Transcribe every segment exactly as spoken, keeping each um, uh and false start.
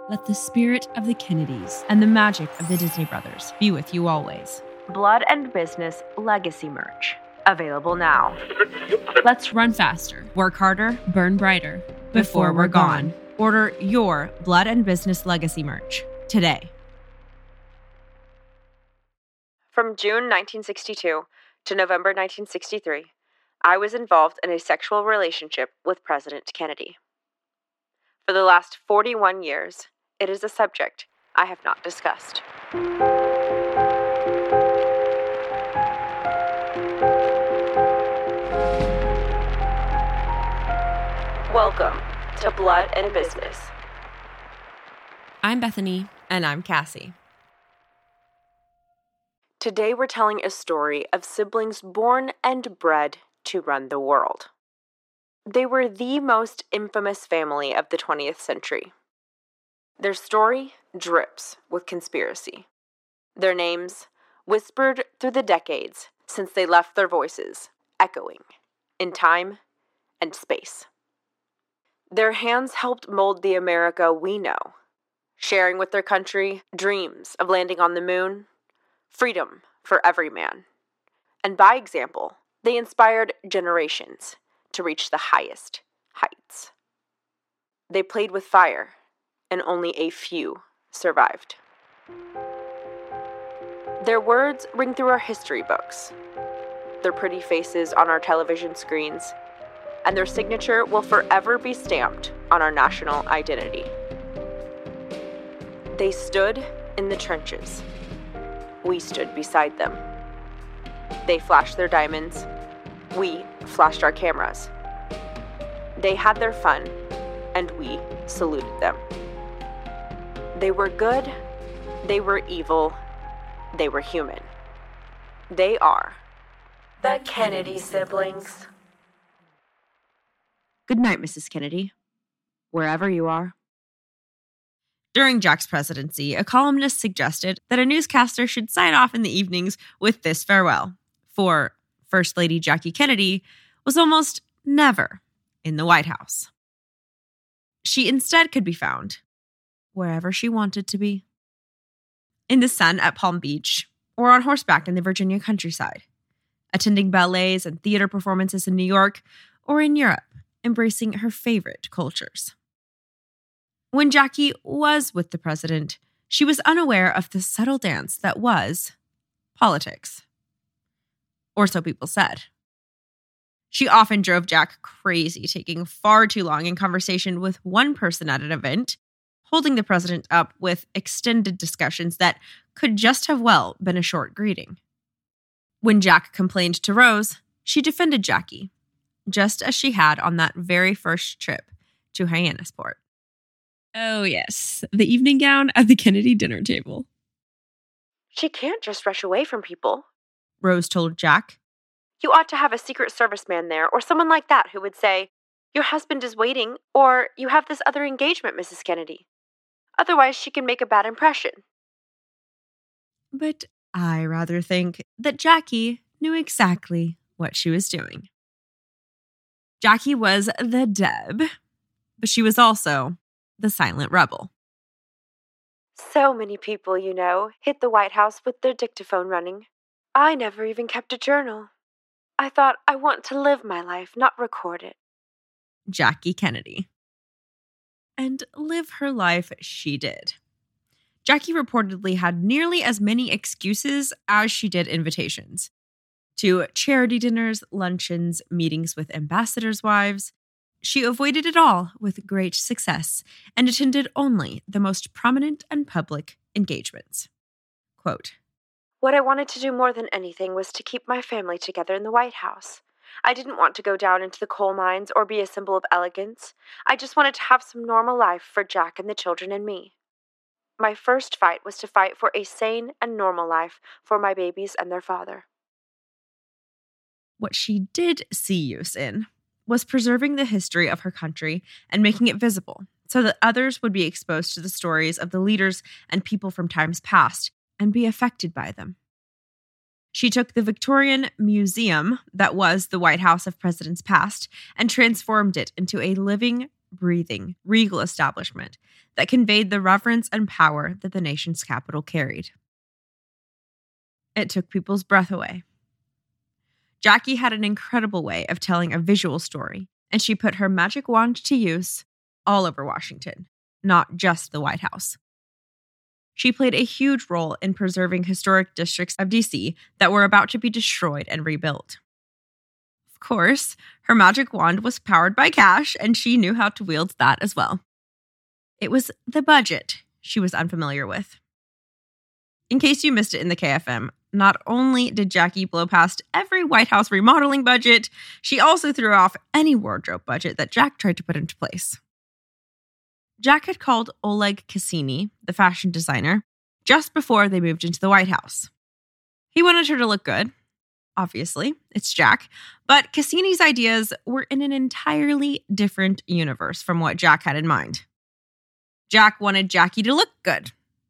Let the spirit of the Kennedys and the magic of the Disney Brothers be with you always. Blood and Business Legacy merch. Available now. Let's run faster, work harder, burn brighter before we're gone. Order your Blood and Business Legacy merch today. From June nineteen sixty-two to November nineteen sixty-three, I was involved in a sexual relationship with President Kennedy. For the last forty-one years, it is a subject I have not discussed. Welcome to Blood and Business. I'm Bethany. And I'm Cassie. Today we're telling a story of siblings born and bred to run the world. They were the most infamous family of the twentieth century. Their story drips with conspiracy. Their names, whispered through the decades since they left their voices, echoing in time and space. Their hands helped mold the America we know, sharing with their country dreams of landing on the moon, freedom for every man. And by example, they inspired generations to reach the highest heights. They played with fire, and only a few survived. Their words ring through our history books, their pretty faces on our television screens, and their signature will forever be stamped on our national identity. They stood in the trenches. We stood beside them. They flashed their diamonds. We flashed our cameras. They had their fun, and we saluted them. They were good, they were evil, they were human. They are the Kennedy siblings. Good night, Missus Kennedy, wherever you are. During Jack's presidency, a columnist suggested that a newscaster should sign off in the evenings with this farewell, for First Lady Jackie Kennedy was almost never in the White House. She instead could be found wherever she wanted to be. In the sun at Palm Beach, or on horseback in the Virginia countryside, attending ballets and theater performances in New York, or in Europe, embracing her favorite cultures. When Jackie was with the president, she was unaware of the subtle dance that was politics. Or so people said. She often drove Jack crazy, taking far too long in conversation with one person at an event, holding the president up with extended discussions that could just have well been a short greeting. When Jack complained to Rose, she defended Jackie, just as she had on that very first trip to Hyannisport. Oh, yes, the evening gown at the Kennedy dinner table. She can't just rush away from people, Rose told Jack. You ought to have a Secret Service man there, or someone like that who would say, your husband is waiting, or you have this other engagement, Missus Kennedy. Otherwise, she can make a bad impression. But I rather think that Jackie knew exactly what she was doing. Jackie was the Deb, but she was also the silent rebel. So many people, you know, hit the White House with their dictaphone running. I never even kept a journal. I thought I want to live my life, not record it. Jackie Kennedy. And live her life she did. Jackie reportedly had nearly as many excuses as she did invitations. To charity dinners, luncheons, meetings with ambassadors' wives. She avoided it all with great success and attended only the most prominent and public engagements. Quote, What I wanted to do more than anything was to keep my family together in the White House. I didn't want to go down into the coal mines or be a symbol of elegance. I just wanted to have some normal life for Jack and the children and me. My first fight was to fight for a sane and normal life for my babies and their father. What she did see use in was preserving the history of her country and making it visible so that others would be exposed to the stories of the leaders and people from times past and be affected by them. She took the Victorian museum that was the White House of Presidents Past and transformed it into a living, breathing, regal establishment that conveyed the reverence and power that the nation's capital carried. It took people's breath away. Jackie had an incredible way of telling a visual story, and she put her magic wand to use all over Washington, not just the White House. She played a huge role in preserving historic districts of D C that were about to be destroyed and rebuilt. Of course, her magic wand was powered by cash, and she knew how to wield that as well. It was the budget she was unfamiliar with. In case you missed it in the K F M, not only did Jackie blow past every White House remodeling budget, she also threw off any wardrobe budget that Jack tried to put into place. Jack had called Oleg Cassini, the fashion designer, just before they moved into the White House. He wanted her to look good. Obviously, it's Jack. But Cassini's ideas were in an entirely different universe from what Jack had in mind. Jack wanted Jackie to look good.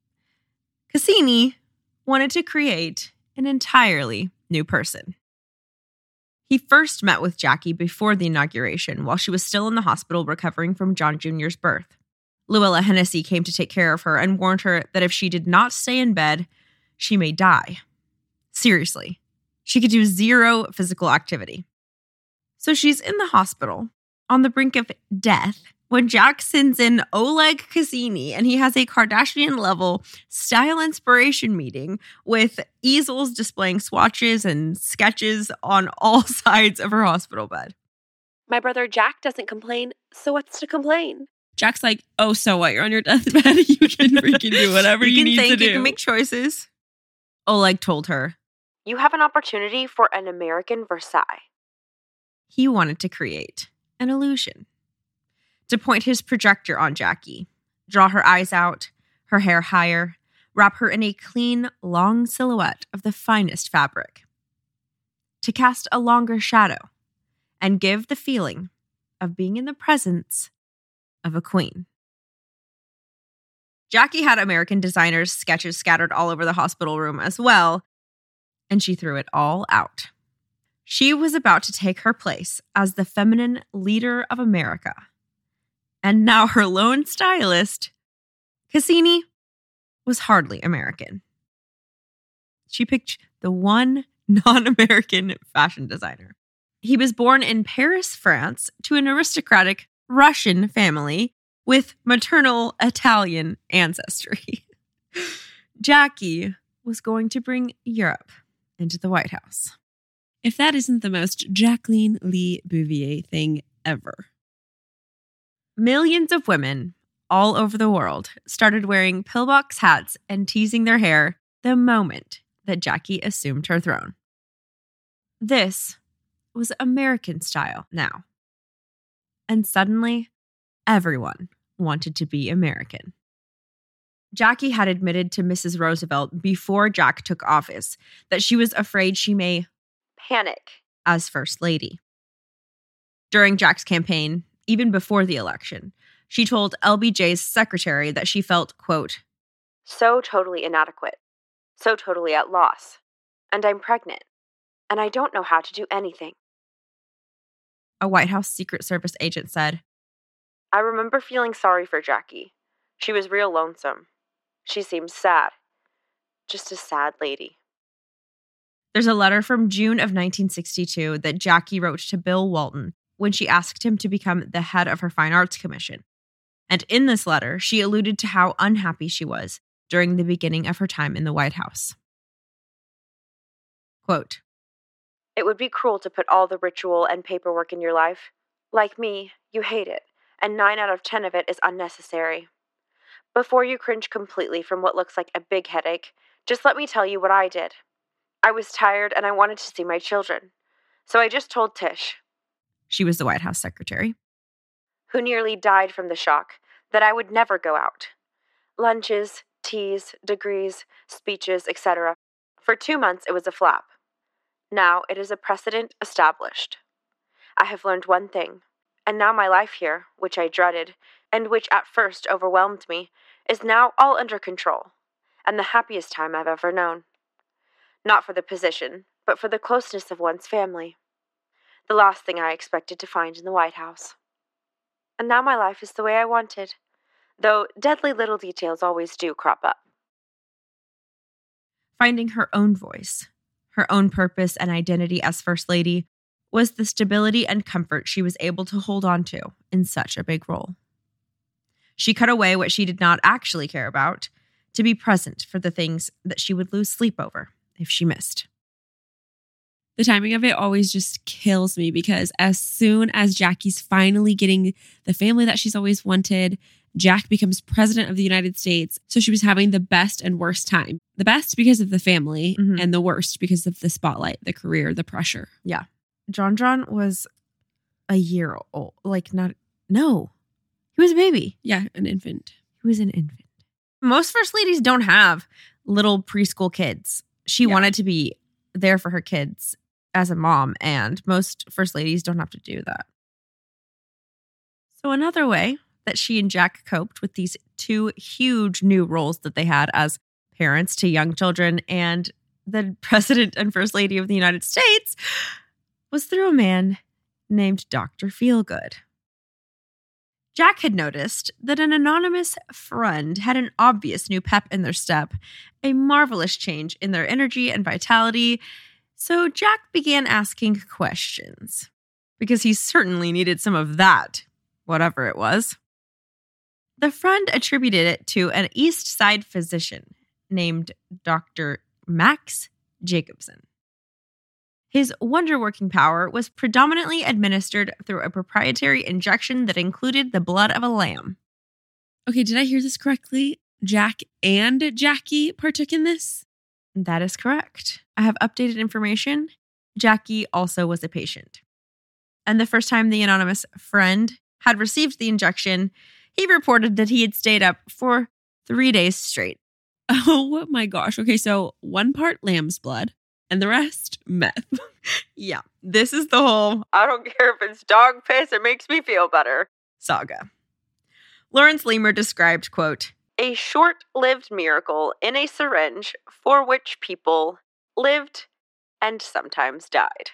Cassini wanted to create an entirely new person. He first met with Jackie before the inauguration while she was still in the hospital recovering from John Junior's birth. Luella Hennessy came to take care of her and warned her that if she did not stay in bed, she may die. Seriously, she could do zero physical activity. So she's in the hospital, on the brink of death, when Jack sends in Oleg Cassini and he has a Kardashian-level style inspiration meeting with easels displaying swatches and sketches on all sides of her hospital bed. My brother Jack doesn't complain, so what's to complain? Jack's like, oh, so what? You're on your deathbed. You can freaking do whatever you, you need think, to do. You can make choices. Oleg told her. You have an opportunity for an American Versailles. He wanted to create an illusion. To point his projector on Jackie, draw her eyes out, her hair higher, wrap her in a clean, long silhouette of the finest fabric. To cast a longer shadow and give the feeling of being in the presence of a queen. Jackie had American designers' sketches scattered all over the hospital room as well, and she threw it all out. She was about to take her place as the feminine leader of America. And now her lone stylist, Cassini, was hardly American. She picked the one non-American fashion designer. He was born in Paris, France, to an aristocratic Russian family with maternal Italian ancestry. Jackie was going to bring Europe into the White House. If that isn't the most Jacqueline Lee Bouvier thing ever. Millions of women all over the world started wearing pillbox hats and teasing their hair the moment that Jackie assumed her throne. This was American style now. And suddenly, everyone wanted to be American. Jackie had admitted to Missus Roosevelt before Jack took office that she was afraid she may panic as First Lady. During Jack's campaign, even before the election, she told L B J's secretary that she felt, quote, so totally inadequate, so totally at loss, and I'm pregnant, and I don't know how to do anything. A White House Secret Service agent said, I remember feeling sorry for Jackie. She was real lonesome. She seemed sad. Just a sad lady. There's a letter from June of nineteen sixty-two that Jackie wrote to Bill Walton when she asked him to become the head of her Fine Arts Commission. And in this letter, she alluded to how unhappy she was during the beginning of her time in the White House. Quote, it would be cruel to put all the ritual and paperwork in your life. Like me, you hate it, and nine out of ten of it is unnecessary. Before you cringe completely from what looks like a big headache, just let me tell you what I did. I was tired and I wanted to see my children. So I just told Tish, she was the White House secretary, who nearly died from the shock, that I would never go out. Lunches, teas, degrees, speeches, et cetera. For two months it was a flap. Now it is a precedent established. I have learned one thing, and now my life here, which I dreaded, and which at first overwhelmed me, is now all under control, and the happiest time I've ever known. Not for the position, but for the closeness of one's family. The last thing I expected to find in the White House. And now my life is the way I wanted, though deadly little details always do crop up. Finding her own voice, her own purpose and identity as First Lady was the stability and comfort she was able to hold on to in such a big role. She cut away what she did not actually care about to be present for the things that she would lose sleep over if she missed. The timing of it always just kills me because as soon as Jackie's finally getting the family that she's always wanted, Jack becomes president of the United States. So she was having the best and worst time. The best because of the family Mhm. and the worst because of the spotlight, the career, the pressure. Yeah. John John was a year old. Like, not, no. He was a baby. Yeah, an infant. He was an infant. Most First Ladies don't have little preschool kids. She Yeah. wanted to be there for her kids as a mom, and most First Ladies don't have to do that. So another way that she and Jack coped with these two huge new roles that they had as parents to young children and the President and First Lady of the United States was through a man named Doctor Feelgood. Jack had noticed that an anonymous friend had an obvious new pep in their step, a marvelous change in their energy and vitality. So Jack began asking questions, because he certainly needed some of that, whatever it was. The friend attributed it to an East Side physician named Doctor Max Jacobson. His wonder-working power was predominantly administered through a proprietary injection that included the blood of a lamb. Okay, did I hear this correctly? Jack and Jackie partook in this? That is correct. I have updated information. Jackie also was a patient. And the first time the anonymous friend had received the injection, he reported that he had stayed up for three days straight. Oh my gosh. Okay, so one part lamb's blood and the rest meth. Yeah, this is the whole I don't care if it's dog piss, it makes me feel better saga. Lawrence Lemur described, quote, a short-lived miracle in a syringe for which people lived and sometimes died.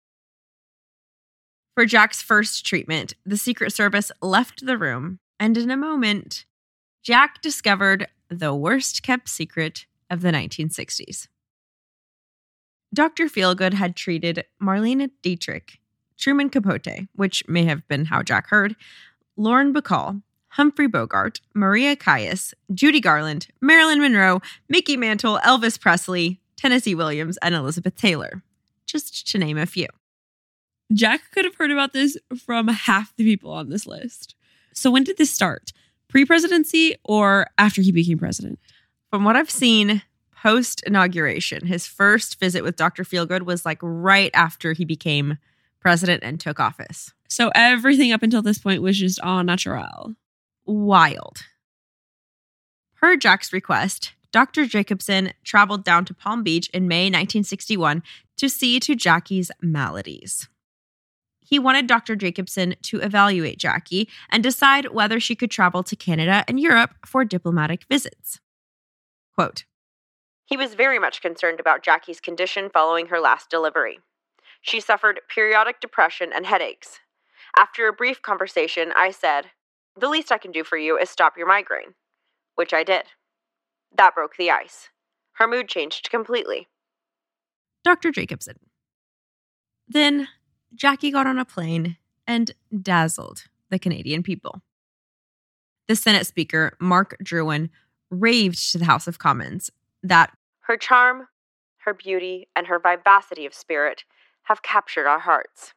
For Jack's first treatment, the Secret Service left the room, and in a moment, Jack discovered the worst-kept secret of the nineteen sixties. Doctor Feelgood had treated Marlene Dietrich, Truman Capote, which may have been how Jack heard, Lauren Bacall, Humphrey Bogart, Maria Callas, Judy Garland, Marilyn Monroe, Mickey Mantle, Elvis Presley, Tennessee Williams, and Elizabeth Taylor, just to name a few. Jack could have heard about this from half the people on this list. So when did this start? Pre-presidency or after he became president? From what I've seen, post-inauguration, his first visit with Doctor Feelgood was like right after he became president and took office. So everything up until this point was just au naturel. Wild. Per Jack's request, Doctor Jacobson traveled down to Palm Beach in May nineteen sixty-one to see to Jackie's maladies. He wanted Doctor Jacobson to evaluate Jackie and decide whether she could travel to Canada and Europe for diplomatic visits. Quote, he was very much concerned about Jackie's condition following her last delivery. She suffered periodic depression and headaches. After a brief conversation, I said, the least I can do for you is stop your migraine, which I did. That broke the ice. Her mood changed completely. Doctor Jacobson. Then Jackie got on a plane and dazzled the Canadian people. The Senate Speaker, Mark Drouin, raved to the House of Commons that her charm, her beauty, and her vivacity of spirit have captured our hearts.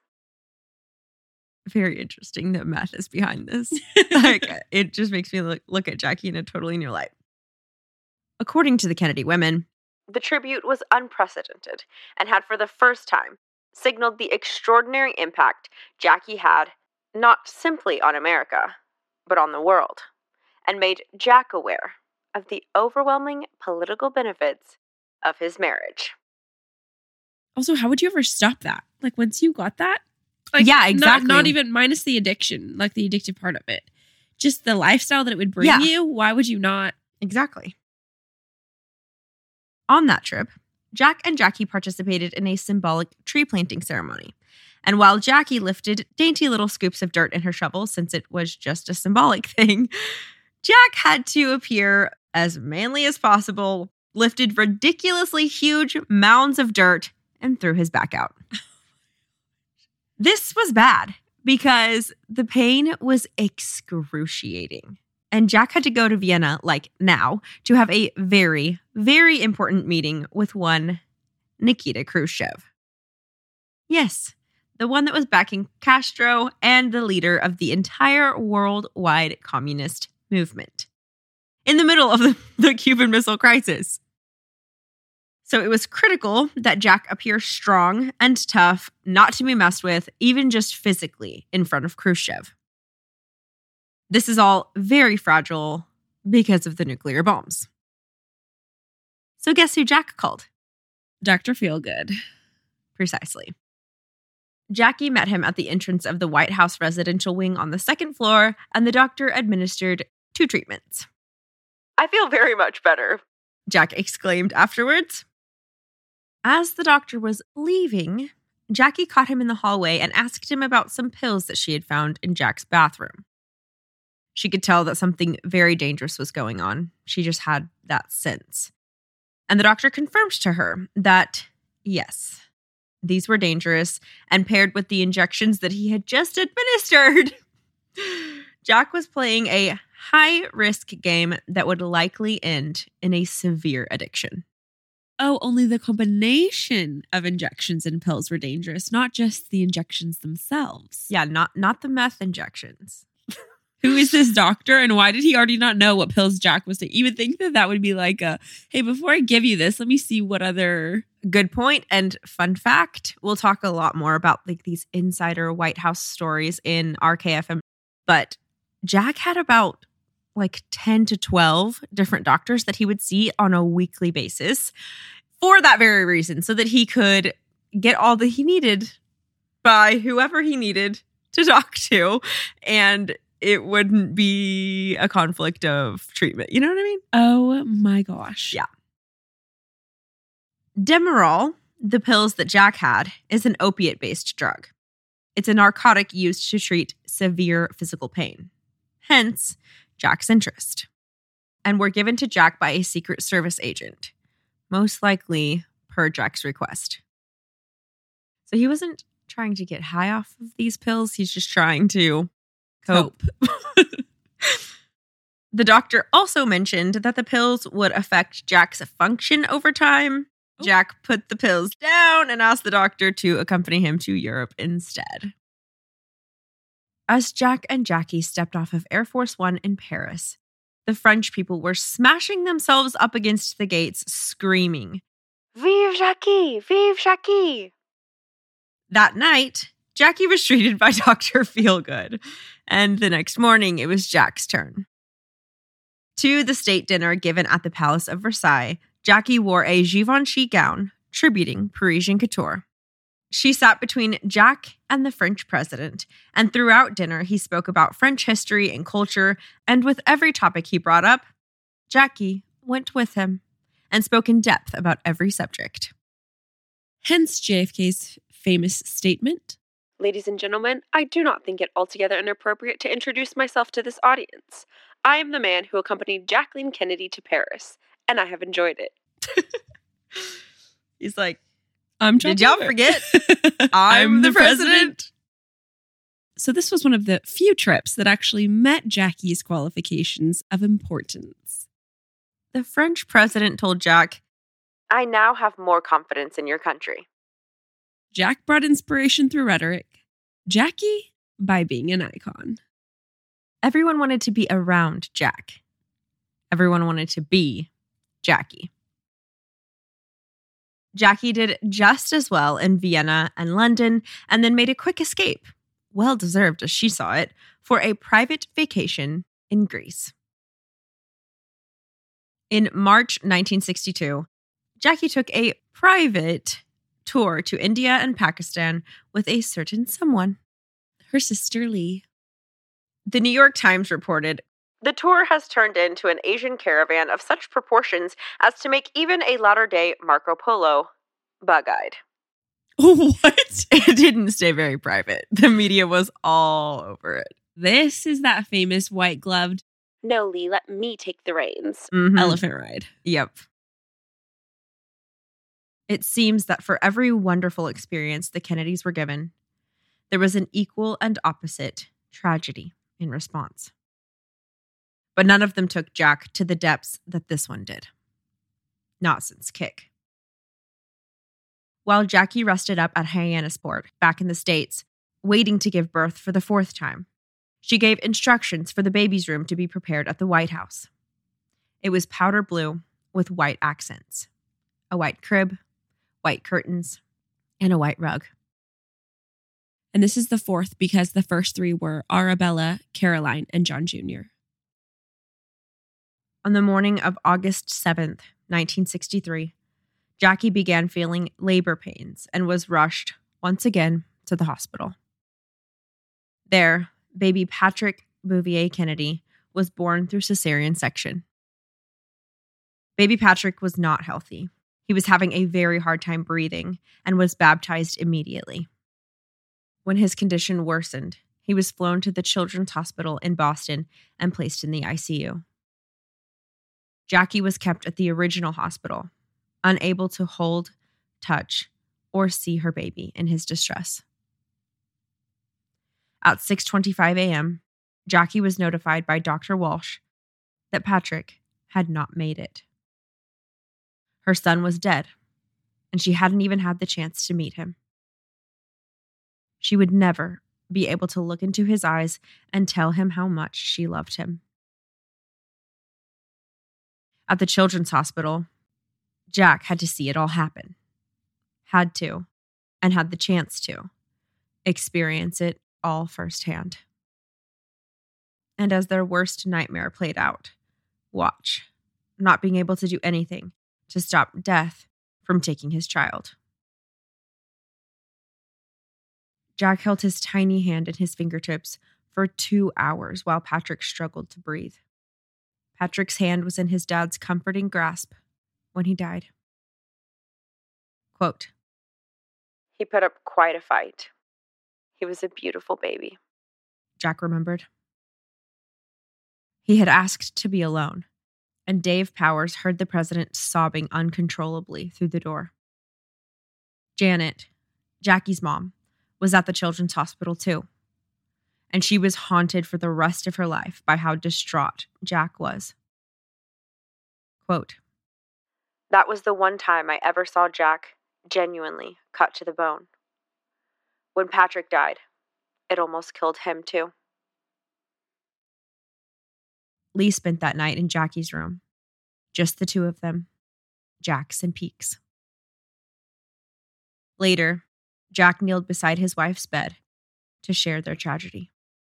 Very interesting that math is behind this. Like, it just makes me look, look at Jackie in a totally new light. According to the Kennedy women, the tribute was unprecedented and had for the first time signaled the extraordinary impact Jackie had not simply on America, but on the world, and made Jack aware of the overwhelming political benefits of his marriage. Also, how would you ever stop that? Like, once you got that? Like, yeah, exactly. Not, not even minus the addiction, like the addictive part of it. Just the lifestyle that it would bring yeah. you. Why would you not? Exactly. On that trip, Jack and Jackie participated in a symbolic tree planting ceremony. And while Jackie lifted dainty little scoops of dirt in her shovel, since it was just a symbolic thing, Jack had to appear as manly as possible, lifted ridiculously huge mounds of dirt, and threw his back out. This was bad because the pain was excruciating. And Jack had to go to Vienna, like now, to have a very, very important meeting with one Nikita Khrushchev. Yes, the one that was backing Castro and the leader of the entire worldwide communist movement in the middle of the, the Cuban Missile Crisis. So it was critical that Jack appear strong and tough, not to be messed with, even just physically, in front of Khrushchev. This is all very fragile because of the nuclear bombs. So guess who Jack called? Doctor Feelgood. Precisely. Jackie met him at the entrance of the White House residential wing on the second floor, and the doctor administered two treatments. I feel very much better, Jack exclaimed afterwards. As the doctor was leaving, Jackie caught him in the hallway and asked him about some pills that she had found in Jack's bathroom. She could tell that something very dangerous was going on. She just had that sense. And the doctor confirmed to her that, yes, these were dangerous, and paired with the injections that he had just administered, Jack was playing a high-risk game that would likely end in a severe addiction. Oh, only the combination of injections and pills were dangerous, not just the injections themselves. Yeah, not, not the meth injections. Who is this doctor, and why did he already not know what pills Jack was taking? You would think that that would be like a, hey, before I give you this, let me see what other... Good point. And fun fact, we'll talk a lot more about like these insider White House stories in R K F M. But Jack had about like ten to twelve different doctors that he would see on a weekly basis for that very reason, so that he could get all that he needed by whoever he needed to talk to. And it wouldn't be a conflict of treatment. You know what I mean? Oh my gosh. Yeah. Demerol, the pills that Jack had, is an opiate-based drug. It's a narcotic used to treat severe physical pain. Hence, Jack's interest. And were given to Jack by a Secret Service agent, most likely per Jack's request. So he wasn't trying to get high off of these pills. He's just trying to cope. The doctor also mentioned that the pills would affect Jack's function over time. Oh. Jack put the pills down and asked the doctor to accompany him to Europe instead. As Jack and Jackie stepped off of Air Force One in Paris, the French people were smashing themselves up against the gates, screaming, "Vive Jackie! Vive Jackie!" That night, Jackie was treated by Doctor Feelgood, and the next morning it was Jack's turn. To the state dinner given at the Palace of Versailles, Jackie wore a Givenchy gown, tributing Parisian couture. She sat between Jack and the French president, and throughout dinner he spoke about French history and culture, and with every topic he brought up, Jackie went with him and spoke in depth about every subject. Hence J F K's famous statement, "Ladies and gentlemen, I do not think it altogether inappropriate to introduce myself to this audience. I am the man who accompanied Jacqueline Kennedy to Paris, and I have enjoyed it." He's like, I'm did y'all forget? I'm the president. So this was one of the few trips that actually met Jackie's qualifications of importance. The French president told Jack, "I now have more confidence in your country." Jack brought inspiration through rhetoric. Jackie by being an icon. Everyone wanted to be around Jack. Everyone wanted to be Jackie. Jackie did just as well in Vienna and London, and then made a quick escape, well deserved as she saw it, for a private vacation in Greece. In March nineteen sixty-two, Jackie took a private tour to India and Pakistan with a certain someone. Her sister Lee. The New York Times reported, "The tour has turned into an Asian caravan of such proportions as to make even a latter-day Marco Polo bug-eyed." What? It didn't stay very private. The media was all over it. This is that famous white-gloved No, Lee, let me take the reins. Mhm. elephant ride. Yep. It seems that for every wonderful experience the Kennedys were given, there was an equal and opposite tragedy in response. But none of them took Jack to the depths that this one did. Not since Kick. While Jackie rested up at Hyannisport, back in the States, waiting to give birth for the fourth time, she gave instructions for the baby's room to be prepared at the White House. It was powder blue with white accents, a white crib, white curtains, and a white rug. And this is the fourth because the first three were Arabella, Caroline, and John Junior On the morning of August seventh, nineteen sixty-three, Jackie began feeling labor pains and was rushed once again to the hospital. There, baby Patrick Bouvier Kennedy was born through cesarean section. Baby Patrick was not healthy. He was having a very hard time breathing and was baptized immediately. When his condition worsened, he was flown to the Children's Hospital in Boston and placed in the I C U. Jackie was kept at the original hospital, unable to hold, touch, or see her baby in his distress. At six twenty-five a.m., Jackie was notified by Doctor Walsh that Patrick had not made it. Her son was dead, and she hadn't even had the chance to meet him. She would never be able to look into his eyes and tell him how much she loved him. At the Children's Hospital, Jack had to see it all happen. Had to, and had the chance to, experience it all firsthand. And as their worst nightmare played out, watch, not being able to do anything to stop death from taking his child. Jack held his tiny hand in his fingertips for two hours while Patrick struggled to breathe. Patrick's hand was in his dad's comforting grasp when he died. Quote, He put up quite a fight. He was a beautiful baby. Jack remembered. He had asked to be alone, and Dave Powers heard the president sobbing uncontrollably through the door. Janet, Jackie's mom, was at the Children's Hospital too, and she was haunted for the rest of her life by how distraught Jack was. Quote, That was the one time I ever saw Jack genuinely cut to the bone. When Patrick died, it almost killed him too. Lee spent that night in Jackie's room. Just the two of them, Jacks and Peaks. Later, Jack kneeled beside his wife's bed to share their tragedy.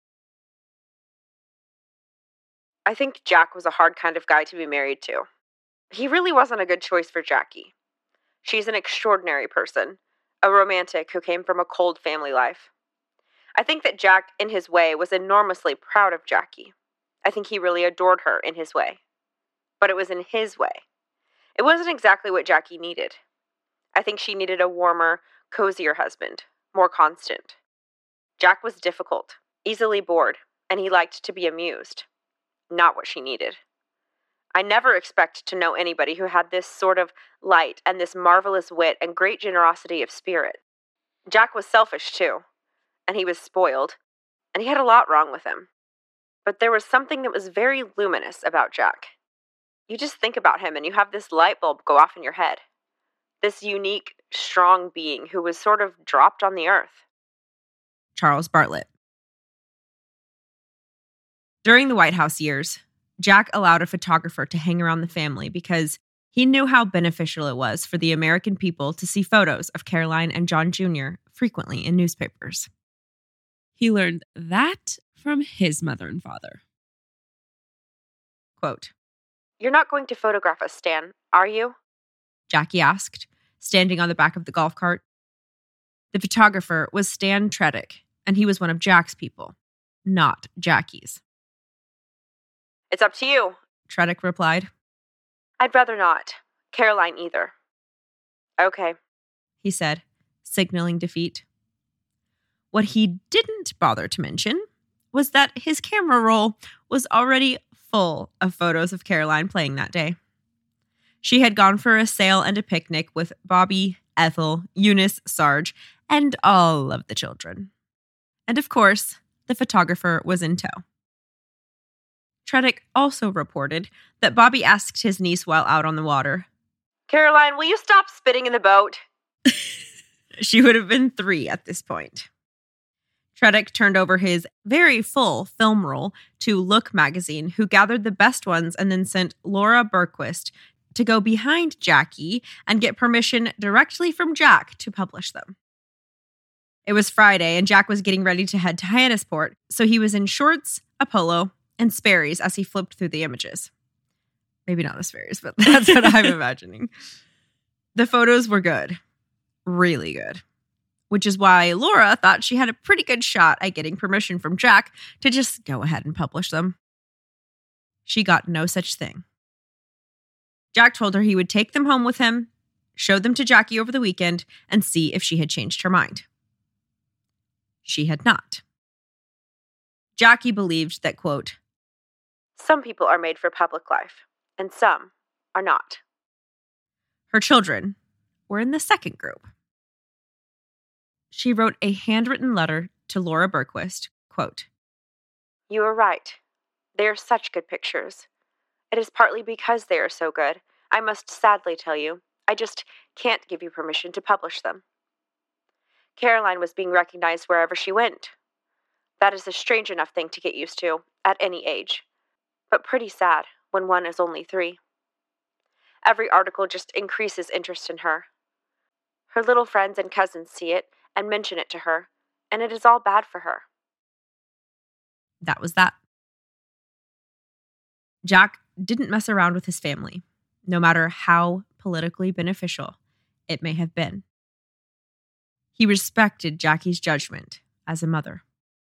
I think Jack was a hard kind of guy to be married to. He really wasn't a good choice for Jackie. She's an extraordinary person, a romantic who came from a cold family life. I think that Jack, in his way, was enormously proud of Jackie. I think he really adored her in his way. But it was in his way. It wasn't exactly what Jackie needed. I think she needed a warmer, cozier husband, more constant. Jack was difficult, easily bored, and he liked to be amused. Not what she needed. I never expect to know anybody who had this sort of light and this marvelous wit and great generosity of spirit. Jack was selfish, too, and he was spoiled, and he had a lot wrong with him. But there was something that was very luminous about Jack. You just think about him and you have this light bulb go off in your head. This unique, strong being who was sort of dropped on the earth. Charles Bartlett. During the White House years, Jack allowed a photographer to hang around the family because he knew how beneficial it was for the American people to see photos of Caroline and John Junior frequently in newspapers. He learned that from his mother and father. Quote, You're not going to photograph us, Stan, are you? Jackie asked, standing on the back of the golf cart. The photographer was Stan Tredick, and he was one of Jack's people, not Jackie's. It's up to you, Tredick replied. I'd rather not. Caroline either. Okay, he said, signaling defeat. What he didn't bother to mention was that his camera roll was already full of photos of Caroline playing that day. She had gone for a sail and a picnic with Bobby, Ethel, Eunice, Sarge, and all of the children. And of course, the photographer was in tow. Treddick also reported that Bobby asked his niece while out on the water, "Caroline, will you stop spitting in the boat?" She would have been three at this point. Treddick turned over his very full film roll to Look magazine, who gathered the best ones and then sent Laura Berquist to go behind Jackie and get permission directly from Jack to publish them. It was Friday, and Jack was getting ready to head to Hyannisport, so he was in shorts, a polo, and Sperry's as he flipped through the images. Maybe not a Sperry's, but that's what I'm imagining. The photos were good. Really good. Which is why Laura thought she had a pretty good shot at getting permission from Jack to just go ahead and publish them. She got no such thing. Jack told her he would take them home with him, show them to Jackie over the weekend, and see if she had changed her mind. She had not. Jackie believed that, quote, "Some people are made for public life, and some are not." Her children were in the second group. She wrote a handwritten letter to Laura Berquist, quote, "You are right. They are such good pictures. It is partly because they are so good, I must sadly tell you, I just can't give you permission to publish them. Caroline was being recognized wherever she went. That is a strange enough thing to get used to at any age, but pretty sad when one is only three. Every article just increases interest in her. Her little friends and cousins see it and mention it to her, and it is all bad for her." That was that. Jack didn't mess around with his family, no matter how politically beneficial it may have been. He respected Jackie's judgment as a mother.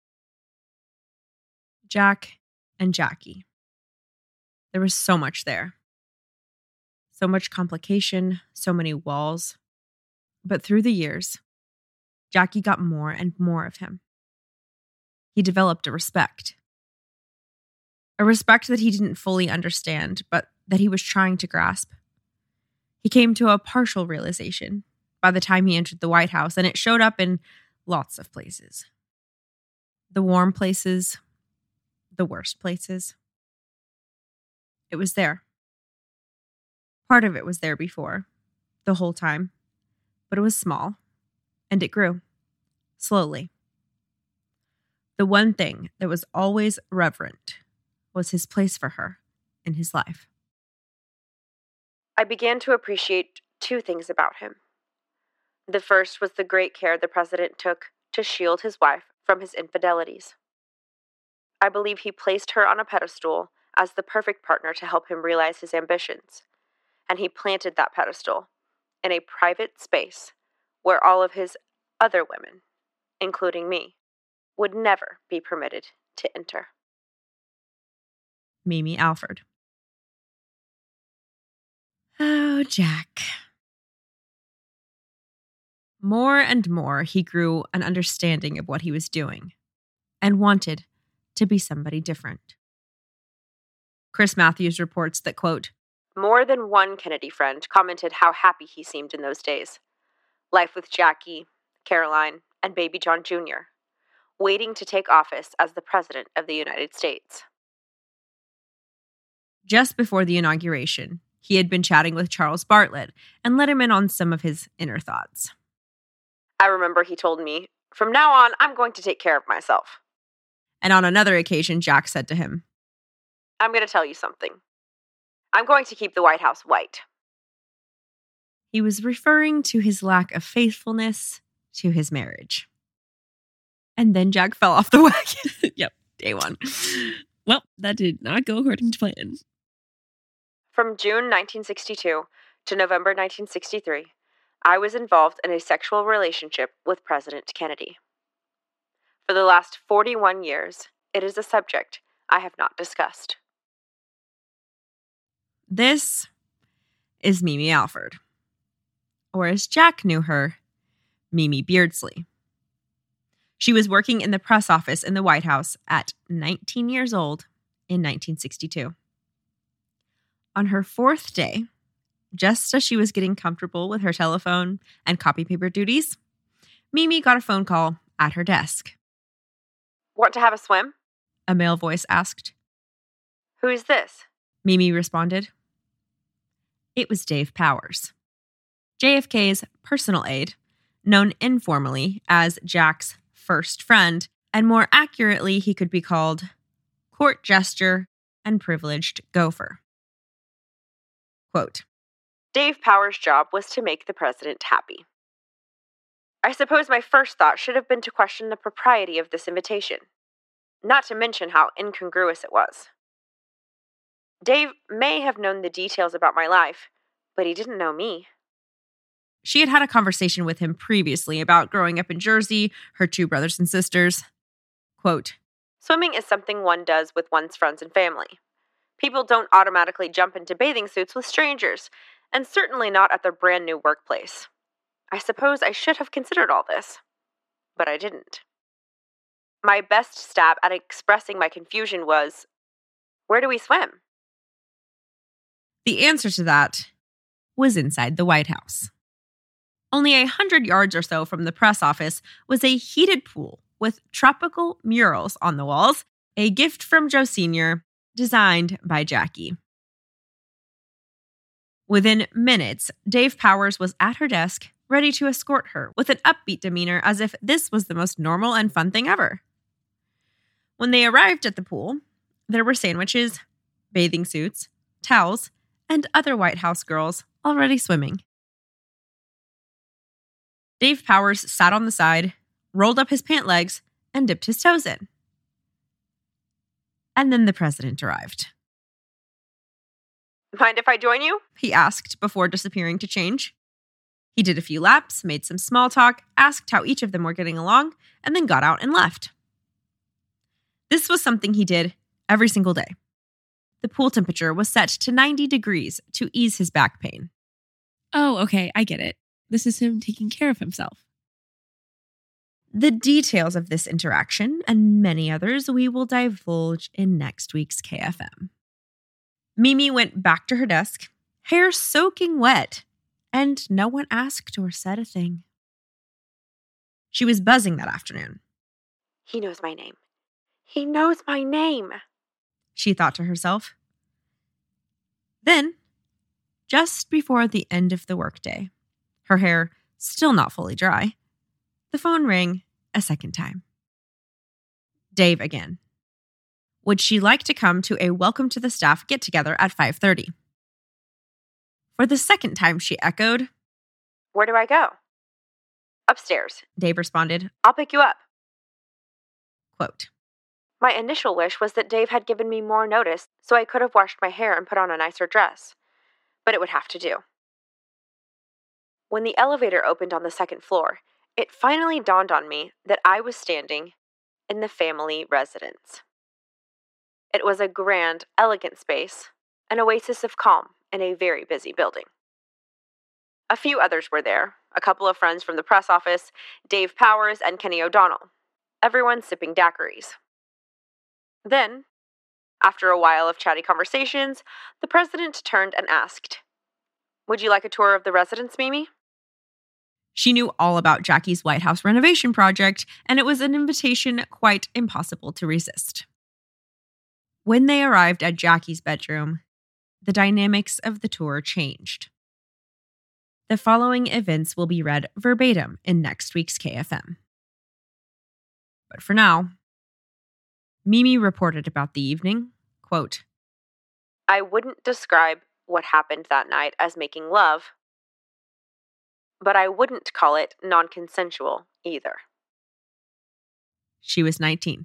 Jack and Jackie. There was so much there. So much complication, so many walls. But through the years, Jackie got more and more of him. He developed a respect. A respect that he didn't fully understand, but that he was trying to grasp. He came to a partial realization by the time he entered the White House, and it showed up in lots of places. The warm places, the worst places. It was there. Part of it was there before, the whole time, but it was small, and it grew, slowly. The one thing that was always reverent was his place for her in his life. I began to appreciate two things about him. The first was the great care the president took to shield his wife from his infidelities. I believe he placed her on a pedestal as the perfect partner to help him realize his ambitions, and he planted that pedestal in a private space where all of his other women, including me, would never be permitted to enter. Mimi Alford. Oh, Jack. More and more, he grew an understanding of what he was doing and wanted to be somebody different. Chris Matthews reports that, quote, "More than one Kennedy friend commented how happy he seemed in those days. Life with Jackie, Caroline, and baby John Junior, waiting to take office as the President of the United States." Just before the inauguration, he had been chatting with Charles Bartlett and let him in on some of his inner thoughts. I remember he told me, "From now on, I'm going to take care of myself." And on another occasion, Jack said to him, "I'm going to tell you something. I'm going to keep the White House white." He was referring to his lack of faithfulness to his marriage. And then Jack fell off the wagon. Yep, day one. Well, that did not go according to plan. From June nineteen sixty-two to November nineteen sixty-three, I was involved in a sexual relationship with President Kennedy. For the last forty-one years, it is a subject I have not discussed. This is Mimi Alford, or as Jack knew her, Mimi Beardsley. She was working in the press office in the White House at nineteen years old in nineteen sixty-two. On her fourth day, just as she was getting comfortable with her telephone and copy paper duties, Mimi got a phone call at her desk. "Want to have a swim?" A male voice asked. "Who is this?" Mimi responded. It was Dave Powers, J F K's personal aide, known informally as Jack's first friend, and more accurately, he could be called court jester and privileged gopher. Quote, Dave Powers' job was to make the president happy. I suppose my first thought should have been to question the propriety of this invitation, not to mention how incongruous it was. Dave may have known the details about my life, but he didn't know me. She had had a conversation with him previously about growing up in Jersey, her two brothers and sisters. Quote, Swimming is something one does with one's friends and family. People don't automatically jump into bathing suits with strangers, and certainly not at their brand new workplace. I suppose I should have considered all this, but I didn't. My best stab at expressing my confusion was, where do we swim? The answer to that was inside the White House. Only a hundred yards or so from the press office was a heated pool with tropical murals on the walls, a gift from Joe Senior, designed by Jackie. Within minutes, Dave Powers was at her desk, ready to escort her with an upbeat demeanor as if this was the most normal and fun thing ever. When they arrived at the pool, there were sandwiches, bathing suits, towels, and other White House girls already swimming. Dave Powers sat on the side, rolled up his pant legs, and dipped his toes in. And then the president arrived. Mind if I join you? He asked before disappearing to change. He did a few laps, made some small talk, asked how each of them were getting along, and then got out and left. This was something he did every single day. The pool temperature was set to ninety degrees to ease his back pain. Oh, okay, I get it. This is him taking care of himself. The details of this interaction and many others we will divulge in next week's K F M. Mimi went back to her desk, hair soaking wet, and no one asked or said a thing. She was buzzing that afternoon. He knows my name. He knows my name, she thought to herself. Then, just before the end of the workday, her hair still not fully dry, the phone rang a second time. Dave again. Would she like to come to a welcome to the staff get-together at five thirty? For the second time, she echoed, Where do I go? Upstairs, Dave responded. I'll pick you up. Quote, My initial wish was that Dave had given me more notice so I could have washed my hair and put on a nicer dress, but it would have to do. When the elevator opened on the second floor, it finally dawned on me that I was standing in the family residence. It was a grand, elegant space, an oasis of calm in a very busy building. A few others were there, a couple of friends from the press office, Dave Powers and Kenny O'Donnell, everyone sipping daiquiris. Then, after a while of chatty conversations, the president turned and asked, Would you like a tour of the residence, Mimi? She knew all about Jackie's White House renovation project, and it was an invitation quite impossible to resist. When they arrived at Jackie's bedroom, the dynamics of the tour changed. The following events will be read verbatim in next week's K F M. But for now, Mimi reported about the evening, quote, I wouldn't describe what happened that night as making love, but I wouldn't call it non-consensual either. She was nineteen.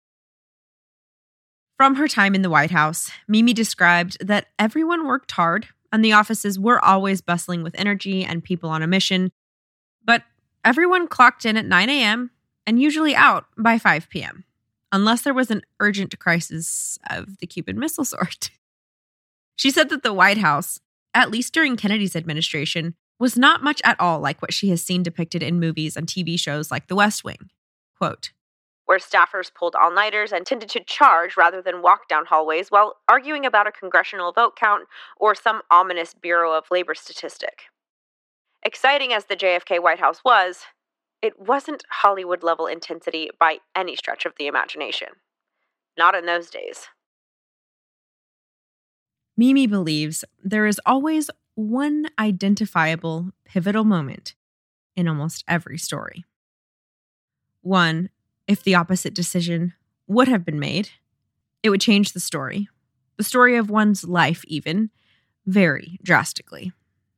From her time in the White House, Mimi described that everyone worked hard and the offices were always bustling with energy and people on a mission, but everyone clocked in at nine a.m. and usually out by five p.m., unless there was an urgent crisis of the Cuban Missile sort. She said that the White House, at least during Kennedy's administration, was not much at all like what she has seen depicted in movies and T V shows like The West Wing. Quote, where staffers pulled all-nighters and tended to charge rather than walk down hallways while arguing about a congressional vote count or some ominous Bureau of Labor statistic. Exciting as the J F K White House was, it wasn't Hollywood-level intensity by any stretch of the imagination. Not in those days. Mimi believes there is always one identifiable, pivotal moment in almost every story. One, if the opposite decision would have been made, it would change the story, the story of one's life even, very drastically.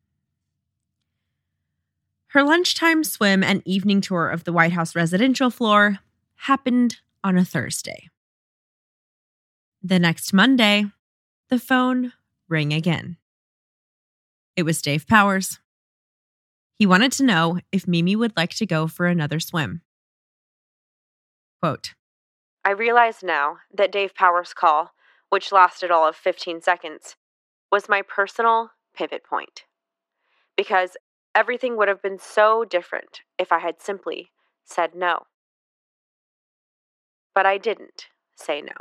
Her lunchtime swim and evening tour of the White House residential floor happened on a Thursday. The next Monday, the phone rang again. It was Dave Powers. He wanted to know if Mimi would like to go for another swim. Quote, I realize now that Dave Powers' call, which lasted all of fifteen seconds, was my personal pivot point. Because everything would have been so different if I had simply said no. But I didn't say no.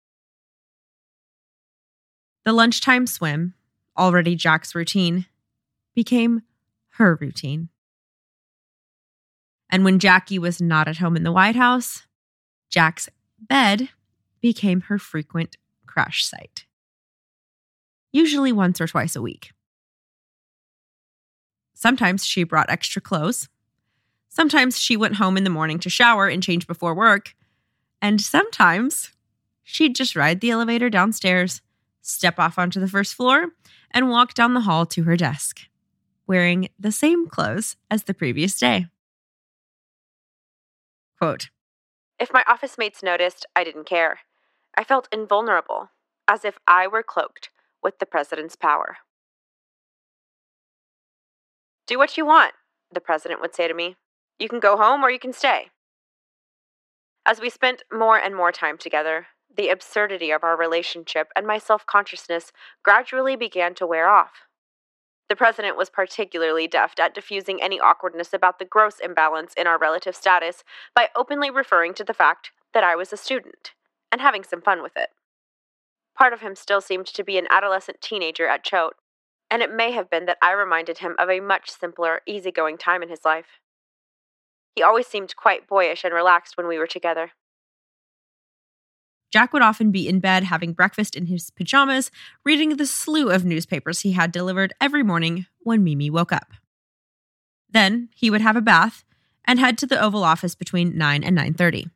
The lunchtime swim, already Jack's routine, became her routine. And when Jackie was not at home in the White House, Jack's bed became her frequent crash site. Usually once or twice a week. Sometimes she brought extra clothes. Sometimes she went home in the morning to shower and change before work. And sometimes she'd just ride the elevator downstairs, step off onto the first floor, and walk down the hall to her desk, wearing the same clothes as the previous day. Quote, if my office mates noticed, I didn't care. I felt invulnerable, as if I were cloaked with the president's power. Do what you want, the president would say to me. You can go home or you can stay. As we spent more and more time together, the absurdity of our relationship and my self-consciousness gradually began to wear off. The president was particularly deft at diffusing any awkwardness about the gross imbalance in our relative status by openly referring to the fact that I was a student and having some fun with it. Part of him still seemed to be an adolescent teenager at Choate, and it may have been that I reminded him of a much simpler, easygoing time in his life. He always seemed quite boyish and relaxed when we were together. Jack would often be in bed having breakfast in his pajamas, reading the slew of newspapers he had delivered every morning when Mimi woke up. Then he would have a bath and head to the Oval Office between nine and nine thirty.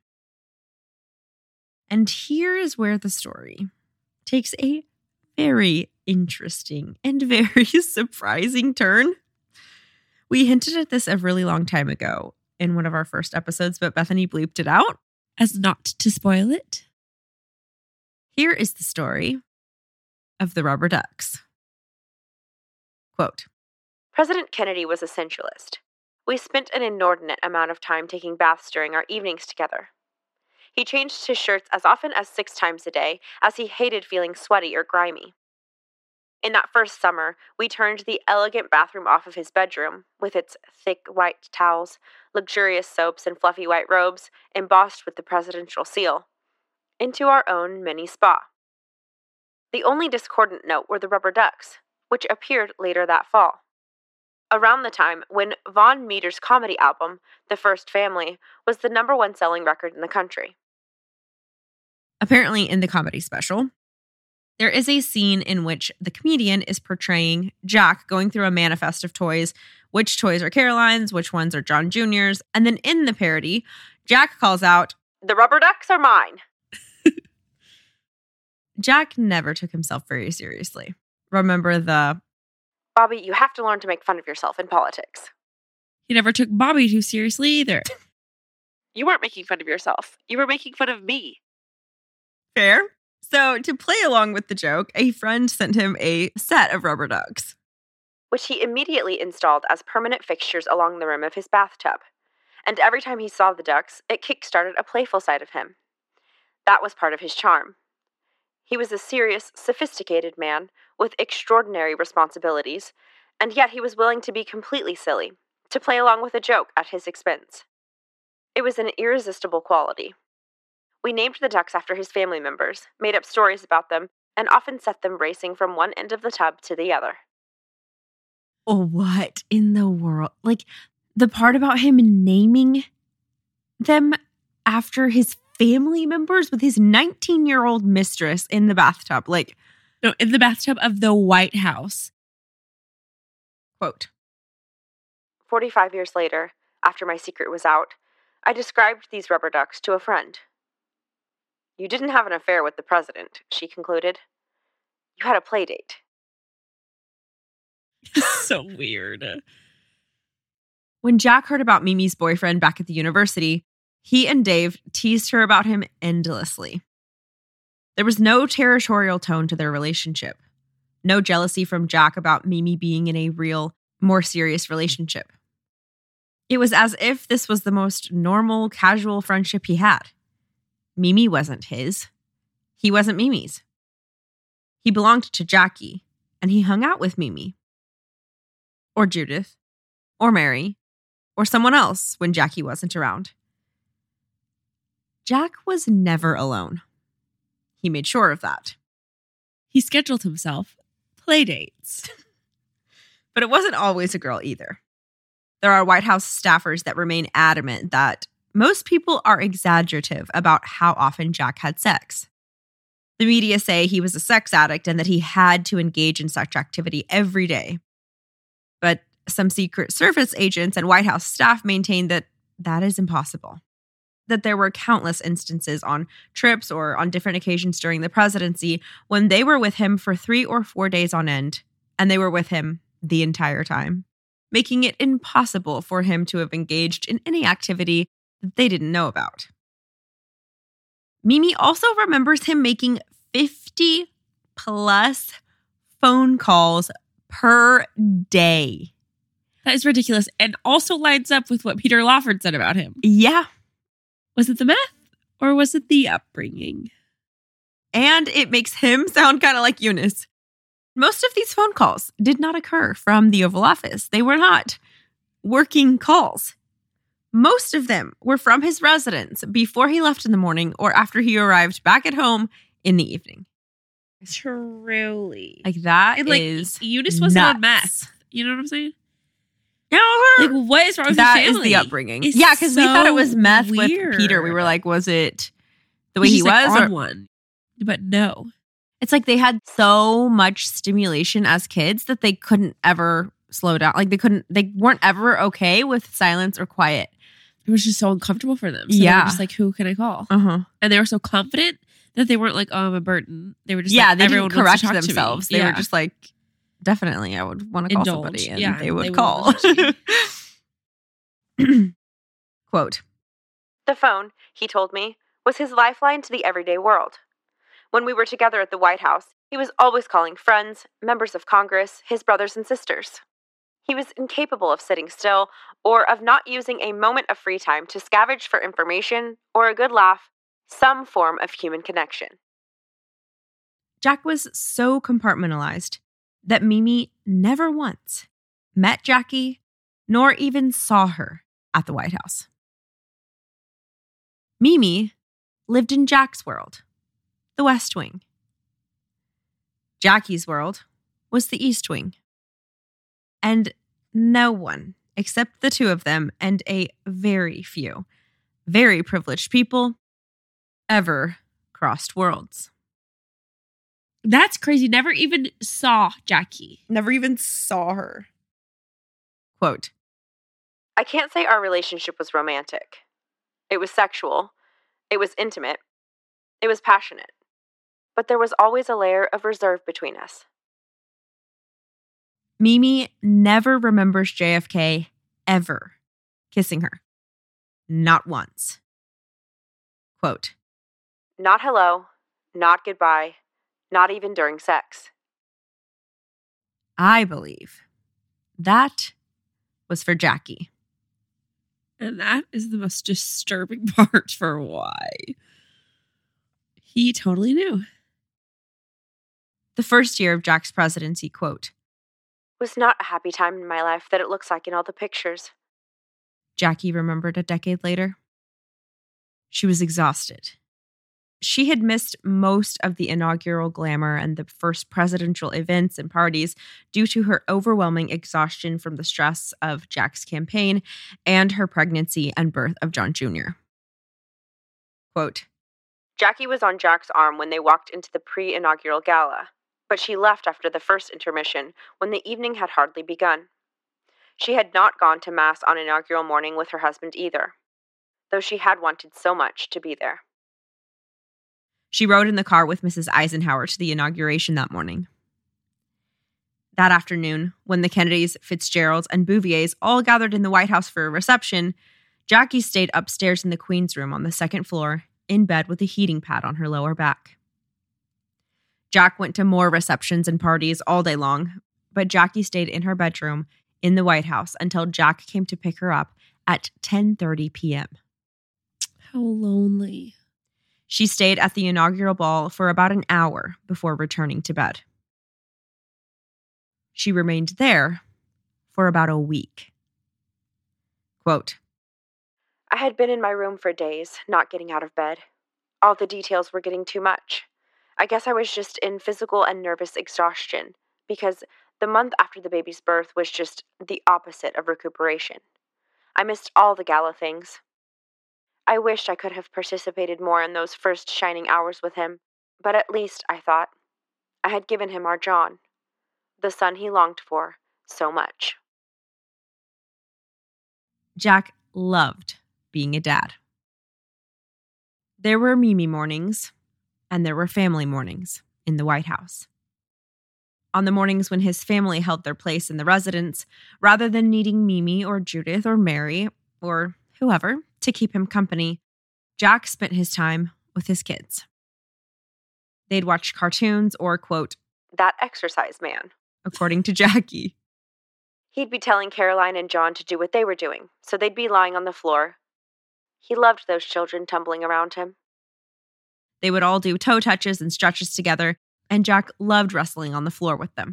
And here is where the story takes a very interesting and very surprising turn. We hinted at this a really long time ago in one of our first episodes, but Bethany bleeped it out as not to spoil it. Here is the story of the rubber ducks. Quote, President Kennedy was a sensualist. We spent an inordinate amount of time taking baths during our evenings together. He changed his shirts as often as six times a day, as he hated feeling sweaty or grimy. In that first summer, we turned the elegant bathroom off of his bedroom, with its thick white towels, luxurious soaps, and fluffy white robes, embossed with the presidential seal, into our own mini spa. The only discordant note were the rubber ducks, which appeared later that fall. Around the time when Von Meter's comedy album, The First Family, was the number one selling record in the country. Apparently, in the comedy special, there is a scene in which the comedian is portraying Jack going through a manifest of toys, which toys are Caroline's, which ones are John Junior's, and then in the parody, Jack calls out, "The rubber ducks are mine." Jack never took himself very seriously. Remember the, Bobby, you have to learn to make fun of yourself in politics. He never took Bobby too seriously either. You weren't making fun of yourself. You were making fun of me. Fair. So, to play along with the joke, a friend sent him a set of rubber ducks, which he immediately installed as permanent fixtures along the rim of his bathtub. And every time he saw the ducks, it kick-started a playful side of him. That was part of his charm. He was a serious, sophisticated man with extraordinary responsibilities, And yet he was willing to be completely silly, to play along with a joke at his expense. It was an irresistible quality. We named the ducks after his family members, made up stories about them, and often set them racing from one end of the tub to the other. What in the world? Like, the part about him naming them after his family members with his nineteen-year-old mistress in the bathtub. Like, No, in the bathtub of the White House. quote, Forty-five years later, after my secret was out, I described these rubber ducks to a friend. You didn't have an affair with the president, she concluded. You had a play date. So weird. When Jack heard about Mimi's boyfriend back at the university, he and Dave teased her about him endlessly. There was no territorial tone to their relationship. No jealousy from Jack about Mimi being in a real, more serious relationship. It was as if this was the most normal, casual friendship he had. Mimi wasn't his. He wasn't Mimi's. He belonged to Jackie, and he hung out with Mimi. Or Judith. Or Mary. Or someone else when Jackie wasn't around. Jack was never alone. He made sure of that. He scheduled himself play dates. But it wasn't always a girl either. There are White House staffers that remain adamant that most people are exaggerative about how often Jack had sex. The media say he was a sex addict and that he had to engage in such activity every day. But some Secret Service agents and White House staff maintain that that is impossible. That there were countless instances on trips or on different occasions during the presidency when they were with him for three or four days on end, and they were with him the entire time, making it impossible for him to have engaged in any activity that they didn't know about. Mimi also remembers him making fifty plus phone calls per day. That is ridiculous. And also lines up with what Peter Lawford said about him. Yeah. Was it the meth or was it the upbringing? And it makes him sound kind of like Eunice. Most of these phone calls did not occur from the Oval Office. They were not working calls. Most of them were from his residence before he left in the morning or after he arrived back at home in the evening. Truly. Like that And like is Eunice wasn't on nuts. meth. You know what I'm saying? No, Like, what is wrong with that your is family? the upbringing. It's Yeah, because we thought it was so meth weird. with Peter. We were like, was it the way he He's was? like or- on one. But no. It's like they had so much stimulation as kids that they couldn't ever slow down. Like they couldn't, they weren't ever okay with silence or quiet. It was just so uncomfortable for them. So they Yeah. were just like, who can I call? Uh huh. And they were so confident that they weren't like, oh, I'm a burden. They were just Yeah, like, they everyone didn't wants correct to talk themselves. To me. They Yeah. were just like, definitely, I would want to call Indulge. somebody, and Yeah, they would they would call. indulge Quote, The phone, he told me, was his lifeline to the everyday world. When we were together at the White House, he was always calling friends, members of Congress, his brothers and sisters. He was incapable of sitting still or of not using a moment of free time to scavenge for information or a good laugh, some form of human connection. Jack was so compartmentalized that Mimi never once met Jackie nor even saw her at the White House. Mimi lived in Jack's world, the West Wing. Jackie's world was the East Wing. And no one, except the two of them and a very few, very privileged people, ever crossed worlds. That's crazy. Never even saw Jackie. Never even saw her. Quote, I can't say our relationship was romantic. It was sexual. It was intimate. It was passionate. But there was always a layer of reserve between us. Mimi never remembers J F K ever kissing her. Not once. Quote, Not hello, not goodbye, not even during sex. I believe that was for Jackie. And that is the most disturbing part for why. He totally knew. The first year of Jack's presidency, quote, was not a happy time in my life that it looks like in all the pictures. Jackie remembered a decade later. She was exhausted. She had missed most of the inaugural glamour and the first presidential events and parties due to her overwhelming exhaustion from the stress of Jack's campaign and her pregnancy and birth of John Junior Quote, Jackie was on Jack's arm when they walked into the pre-inaugural gala, but she left after the first intermission when the evening had hardly begun. She had not gone to Mass on inaugural morning with her husband either, though she had wanted so much to be there. She rode in the car with Missus Eisenhower to the inauguration that morning. That afternoon, when the Kennedys, Fitzgeralds, and Bouviers all gathered in the White House for a reception, Jackie stayed upstairs in the Queen's room on the second floor, in bed with a heating pad on her lower back. Jack went to more receptions and parties all day long, but Jackie stayed in her bedroom in the White House until Jack came to pick her up at ten thirty p.m. How lonely. She stayed at the inaugural ball for about an hour before returning to bed. She remained there for about a week. Quote, I had been in my room for days, not getting out of bed. All the details were getting too much. I guess I was just in physical and nervous exhaustion, because the month after the baby's birth was just the opposite of recuperation. I missed all the gala things. I wished I could have participated more in those first shining hours with him, but at least, I thought, I had given him our John, the son he longed for so much. Jack loved being a dad. There were Mimi mornings, and there were family mornings in the White House. On the mornings when his family held their place in the residence, rather than needing Mimi or Judith or Mary or whoever to keep him company, Jack spent his time with his kids. They'd watch cartoons or, quote, that exercise man, according to Jackie. He'd be telling Caroline and John to do what they were doing, so they'd be lying on the floor. He loved those children tumbling around him. They would all do toe touches and stretches together, and Jack loved wrestling on the floor with them.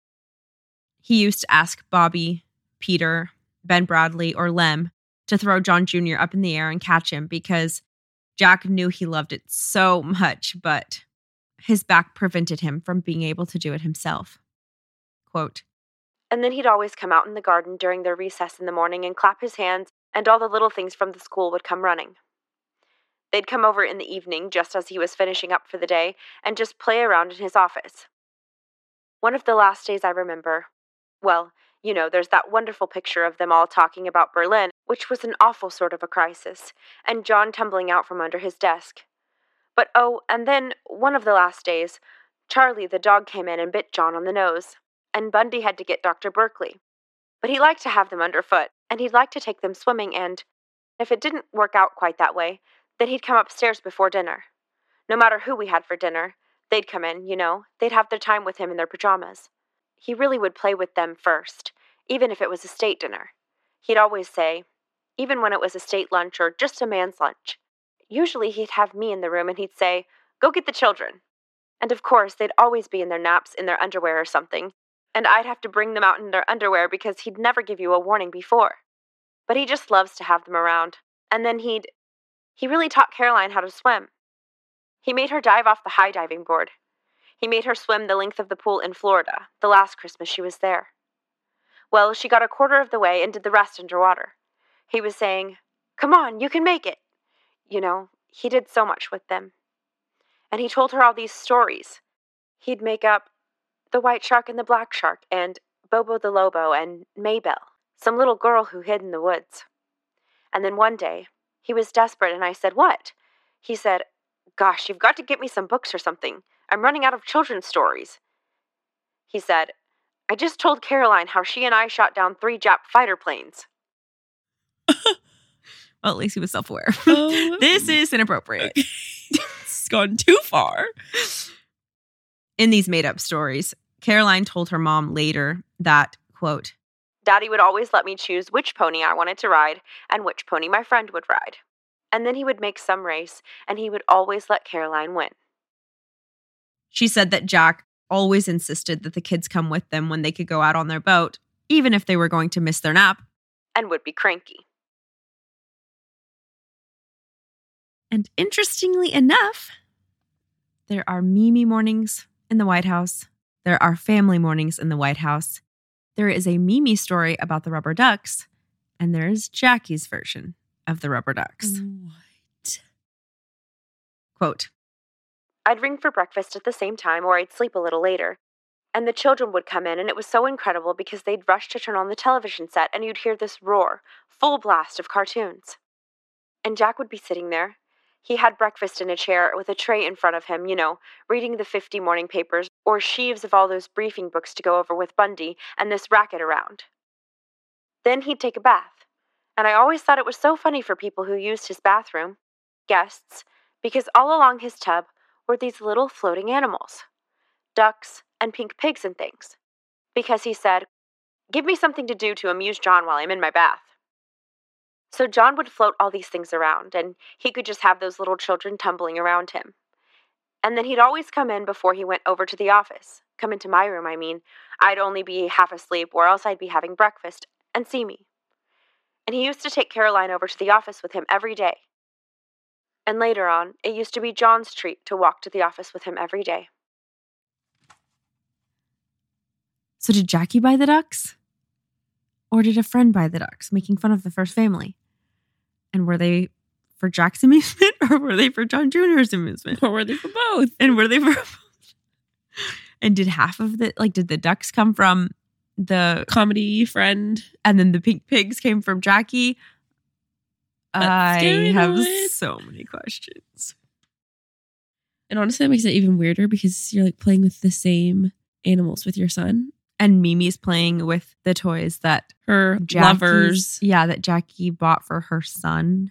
He used to ask Bobby, Peter, Ben Bradley, or Lem to throw John Junior up in the air and catch him because Jack knew he loved it so much, but his back prevented him from being able to do it himself. Quote, and then he'd always come out in the garden during their recess in the morning and clap his hands, and all the little things from the school would come running. They'd come over in the evening just as he was finishing up for the day and just play around in his office. One of the last days I remember, well, you know, there's that wonderful picture of them all talking about Berlin, which was an awful sort of a crisis, and John tumbling out from under his desk. But oh, and then one of the last days, Charlie the dog came in and bit John on the nose, and Bundy had to get Doctor Berkeley. But he liked to have them underfoot, and he'd like to take them swimming, and if it didn't work out quite that way, then he'd come upstairs before dinner. No matter who we had for dinner, they'd come in, you know, they'd have their time with him in their pajamas. He really would play with them first, even if it was a state dinner. He'd always say, even when it was a state lunch or just a man's lunch, usually he'd have me in the room and he'd say, go get the children. And of course, they'd always be in their naps, in their underwear or something, and I'd have to bring them out in their underwear because he'd never give you a warning before. But he just loves to have them around. And then he'd, he really taught Caroline how to swim. He made her dive off the high diving board. He made her swim the length of the pool in Florida, the last Christmas she was there. Well, she got a quarter of the way and did the rest underwater. He was saying, come on, you can make it. You know, he did so much with them. And he told her all these stories. He'd make up the white shark and the black shark, and Bobo the Lobo, and Maybelle, some little girl who hid in the woods. And then one day, he was desperate, and I said, what? He said, gosh, you've got to get me some books or something. I'm running out of children's stories. He said, I just told Caroline how she and I shot down three Jap fighter planes. Well, at least he was self-aware. Oh. This is inappropriate. It's gone too far. In these made-up stories, Caroline told her mom later that, quote, Daddy would always let me choose which pony I wanted to ride and which pony my friend would ride. And then he would make some race, and he would always let Caroline win. She said that Jack always insisted that the kids come with them when they could go out on their boat, even if they were going to miss their nap and would be cranky. And interestingly enough, there are Mimi mornings in the White House. There are family mornings in the White House. There is a Mimi story about the rubber ducks, and there is Jackie's version of the rubber ducks. What? Quote, I'd ring for breakfast at the same time, or I'd sleep a little later. And the children would come in, and it was so incredible because they'd rush to turn on the television set, and you'd hear this roar, full blast of cartoons. And Jack would be sitting there. He had breakfast in a chair with a tray in front of him, you know, reading the fifty morning papers or sheaves of all those briefing books to go over with Bundy and this racket around. Then he'd take a bath. And I always thought it was so funny for people who used his bathroom, guests, because all along his tub were these little floating animals, ducks and pink pigs and things. Because he said, give me something to do to amuse John while I'm in my bath. So John would float all these things around, and he could just have those little children tumbling around him. And then he'd always come in before he went over to the office. Come into my room, I mean. I'd only be half asleep, or else I'd be having breakfast, and see me. And he used to take Caroline over to the office with him every day. And later on, it used to be John's treat to walk to the office with him every day. So did Jackie buy the ducks? Or did a friend buy the ducks, making fun of the first family? And were they for Jack's amusement, or were they for John Junior's amusement? Or were they for both? And were they for both? And did half of the, like, did the ducks come from the comedy friend? And then the pink pigs came from Jackie? That's I have good. so many questions. And honestly, that makes it even weirder because you're like playing with the same animals with your son. And Mimi's playing with the toys that Her Jackie's- lovers. Yeah, that Jackie bought for her son.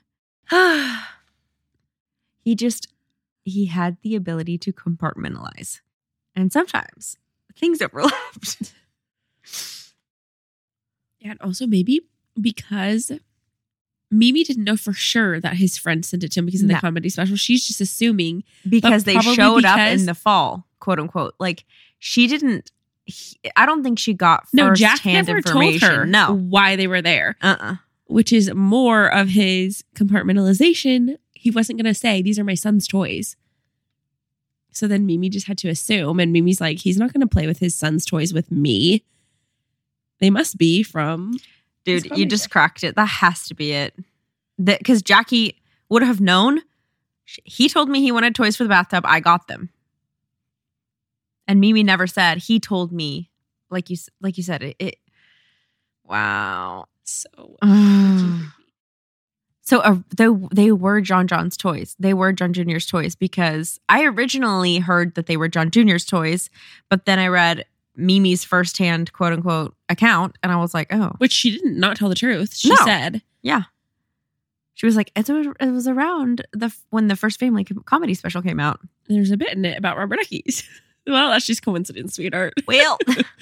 He just, he had the ability to compartmentalize. And sometimes things overlapped. Yeah, and also maybe because Mimi didn't know for sure that his friend sent it to him because of the No. comedy special. She's just assuming. Because they probably showed up because- in the fall, quote unquote. Like, she didn't, he, I don't think she got No, Jack first-hand never told information. her No. why they were there. Uh-uh. Which is more of his compartmentalization. He wasn't going to say, these are my son's toys. So then Mimi just had to assume. And Mimi's like, he's not going to play with his son's toys with me. They must be from... Dude, It's you just cracked it. That has to be it. Because Jackie would have known. He told me he wanted toys for the bathtub. I got them. And Mimi never said. He told me. Like you, like you said, it. it wow. So... So uh, they, they were John John's toys. They were John Junior's toys because I originally heard that they were John Junior's toys, but then I read Mimi's firsthand quote unquote account and I was like, oh. Which she didn't not tell the truth. She No. said. Yeah. She was like, it was, it was around the when the first family com- comedy special came out. There's a bit in it about rubber duckies. Well, that's just coincidence, sweetheart. Well,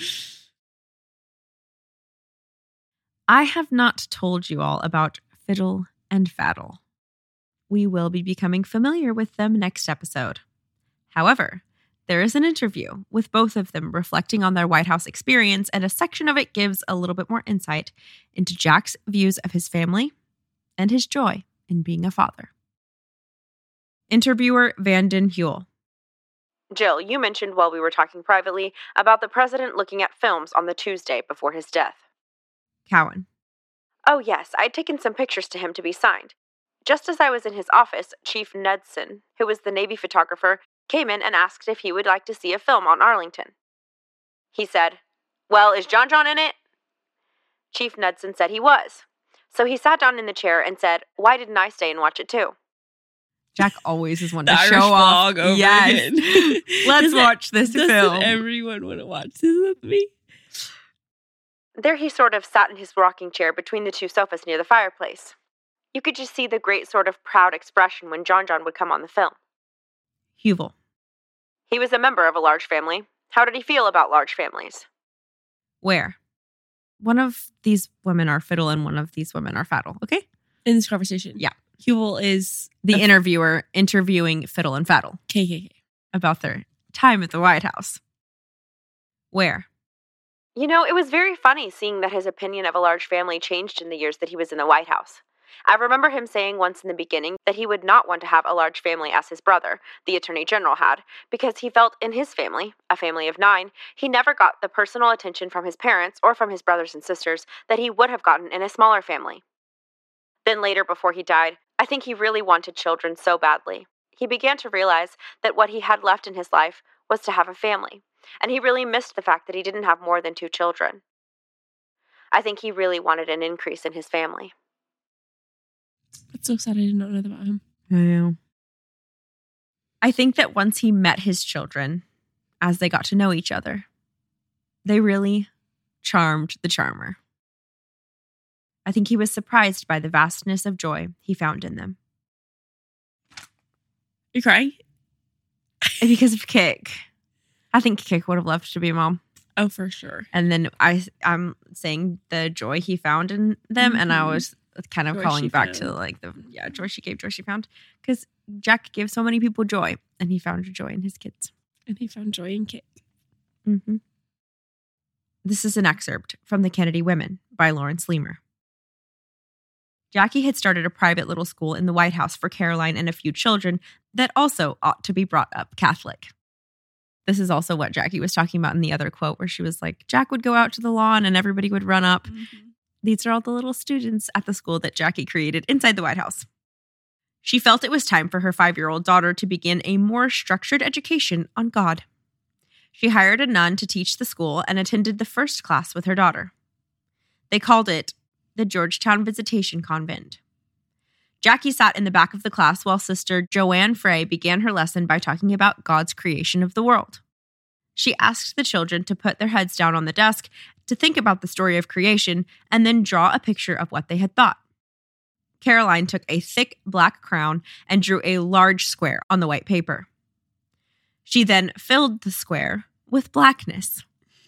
I have not told you all about Fiddle and Faddle. We will be becoming familiar with them next episode. However, there is an interview with both of them reflecting on their White House experience, and a section of it gives a little bit more insight into Jack's views of his family and his joy in being a father. Interviewer Vanden Huel. Jill, you mentioned while we were talking privately about the president looking at films on the Tuesday before his death. Cowan. Oh, yes, I'd taken some pictures to him to be signed. Just as I was in his office, Chief Knudsen, who was the Navy photographer, came in and asked if he would like to see a film on Arlington. He said, well, is John John in it? Chief Knudsen said he was. So he sat down in the chair and said, why didn't I stay and watch it too? Jack always is one The to Irish show off. vlog over yes. again. Let's Does it- watch this Doesn't film. everyone want to watch this with me? There he sort of sat in his rocking chair between the two sofas near the fireplace. You could just see the great sort of proud expression when John John would come on the film. Huvel. He was a member of a large family. How did he feel about large families? Where? One of these women are Fiddle and one of these women are Faddle, okay? In this conversation. Yeah. Huel is The a interviewer interviewing Fiddle and Faddle K K K. about their time at the White House. Where? You know, it was very funny seeing that his opinion of a large family changed in the years that he was in the White House. I remember him saying once in the beginning that he would not want to have a large family as his brother, the Attorney General, had, because he felt in his family, a family of nine, he never got the personal attention from his parents or from his brothers and sisters that he would have gotten in a smaller family. Then later, before he died, I think he really wanted children so badly. He began to realize that what he had left in his life was to have a family, and he really missed the fact that he didn't have more than two children. I think he really wanted an increase in his family. That's so sad I did not know that about him. I know. I think that once he met his children, as they got to know each other, they really charmed the charmer. I think he was surprised by the vastness of joy he found in them. You crying? Because of Kik. I think Kik would have loved to be a mom. Oh, for sure. And then I, I'm saying the joy he found in them, mm-hmm. and I was kind of Joy calling back found. to like the, yeah, joy she gave, joy she found. Because Jack gave so many people joy, and he found joy in his kids. And he found joy in Kik. Mm-hmm. This is an excerpt from The Kennedy Women by Lawrence Leamer. Jackie had started a private little school in the White House for Caroline and a few children that also ought to be brought up Catholic. This is also what Jackie was talking about in the other quote, where she was like, Jack would go out to the lawn and everybody would run up. Mm-hmm. These are all the little students at the school that Jackie created inside the White House. She felt it was time for her five-year-old daughter to begin a more structured education on God. She hired a nun to teach the school and attended the first class with her daughter. They called it the Georgetown Visitation Convent. Jackie sat in the back of the class while Sister Joanne Frey began her lesson by talking about God's creation of the world. She asked the children to put their heads down on the desk to think about the story of creation and then draw a picture of what they had thought. Caroline took a thick black crown and drew a large square on the white paper. She then filled the square with blackness.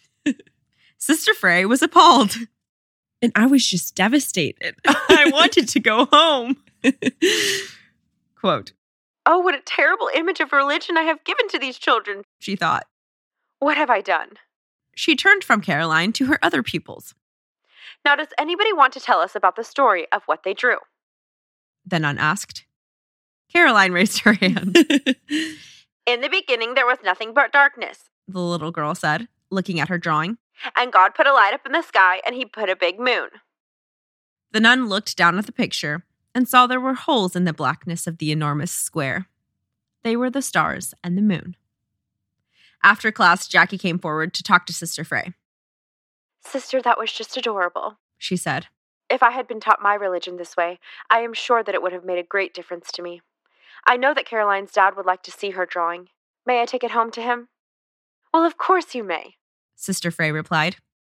Sister Frey was appalled. And I was just devastated. I wanted to go home. Quote, "Oh, what a terrible image of religion I have given to these children," she thought. "What have I done?" She turned from Caroline to her other pupils. "Now, does anybody want to tell us about the story of what they drew?" The nun asked. Caroline raised her hand. "In the beginning, there was nothing but darkness," the little girl said, looking at her drawing. "And God put a light up in the sky, and he put a big moon." The nun looked down at the picture and saw there were holes in the blackness of the enormous square. They were the stars and the moon. After class, Jackie came forward to talk to Sister Frey. "Sister, that was just adorable," she said. "If I had been taught my religion this way, I am sure that it would have made a great difference to me. I know that Caroline's dad would like to see her drawing. May I take it home to him?" "Well, of course you may," Sister Frey replied.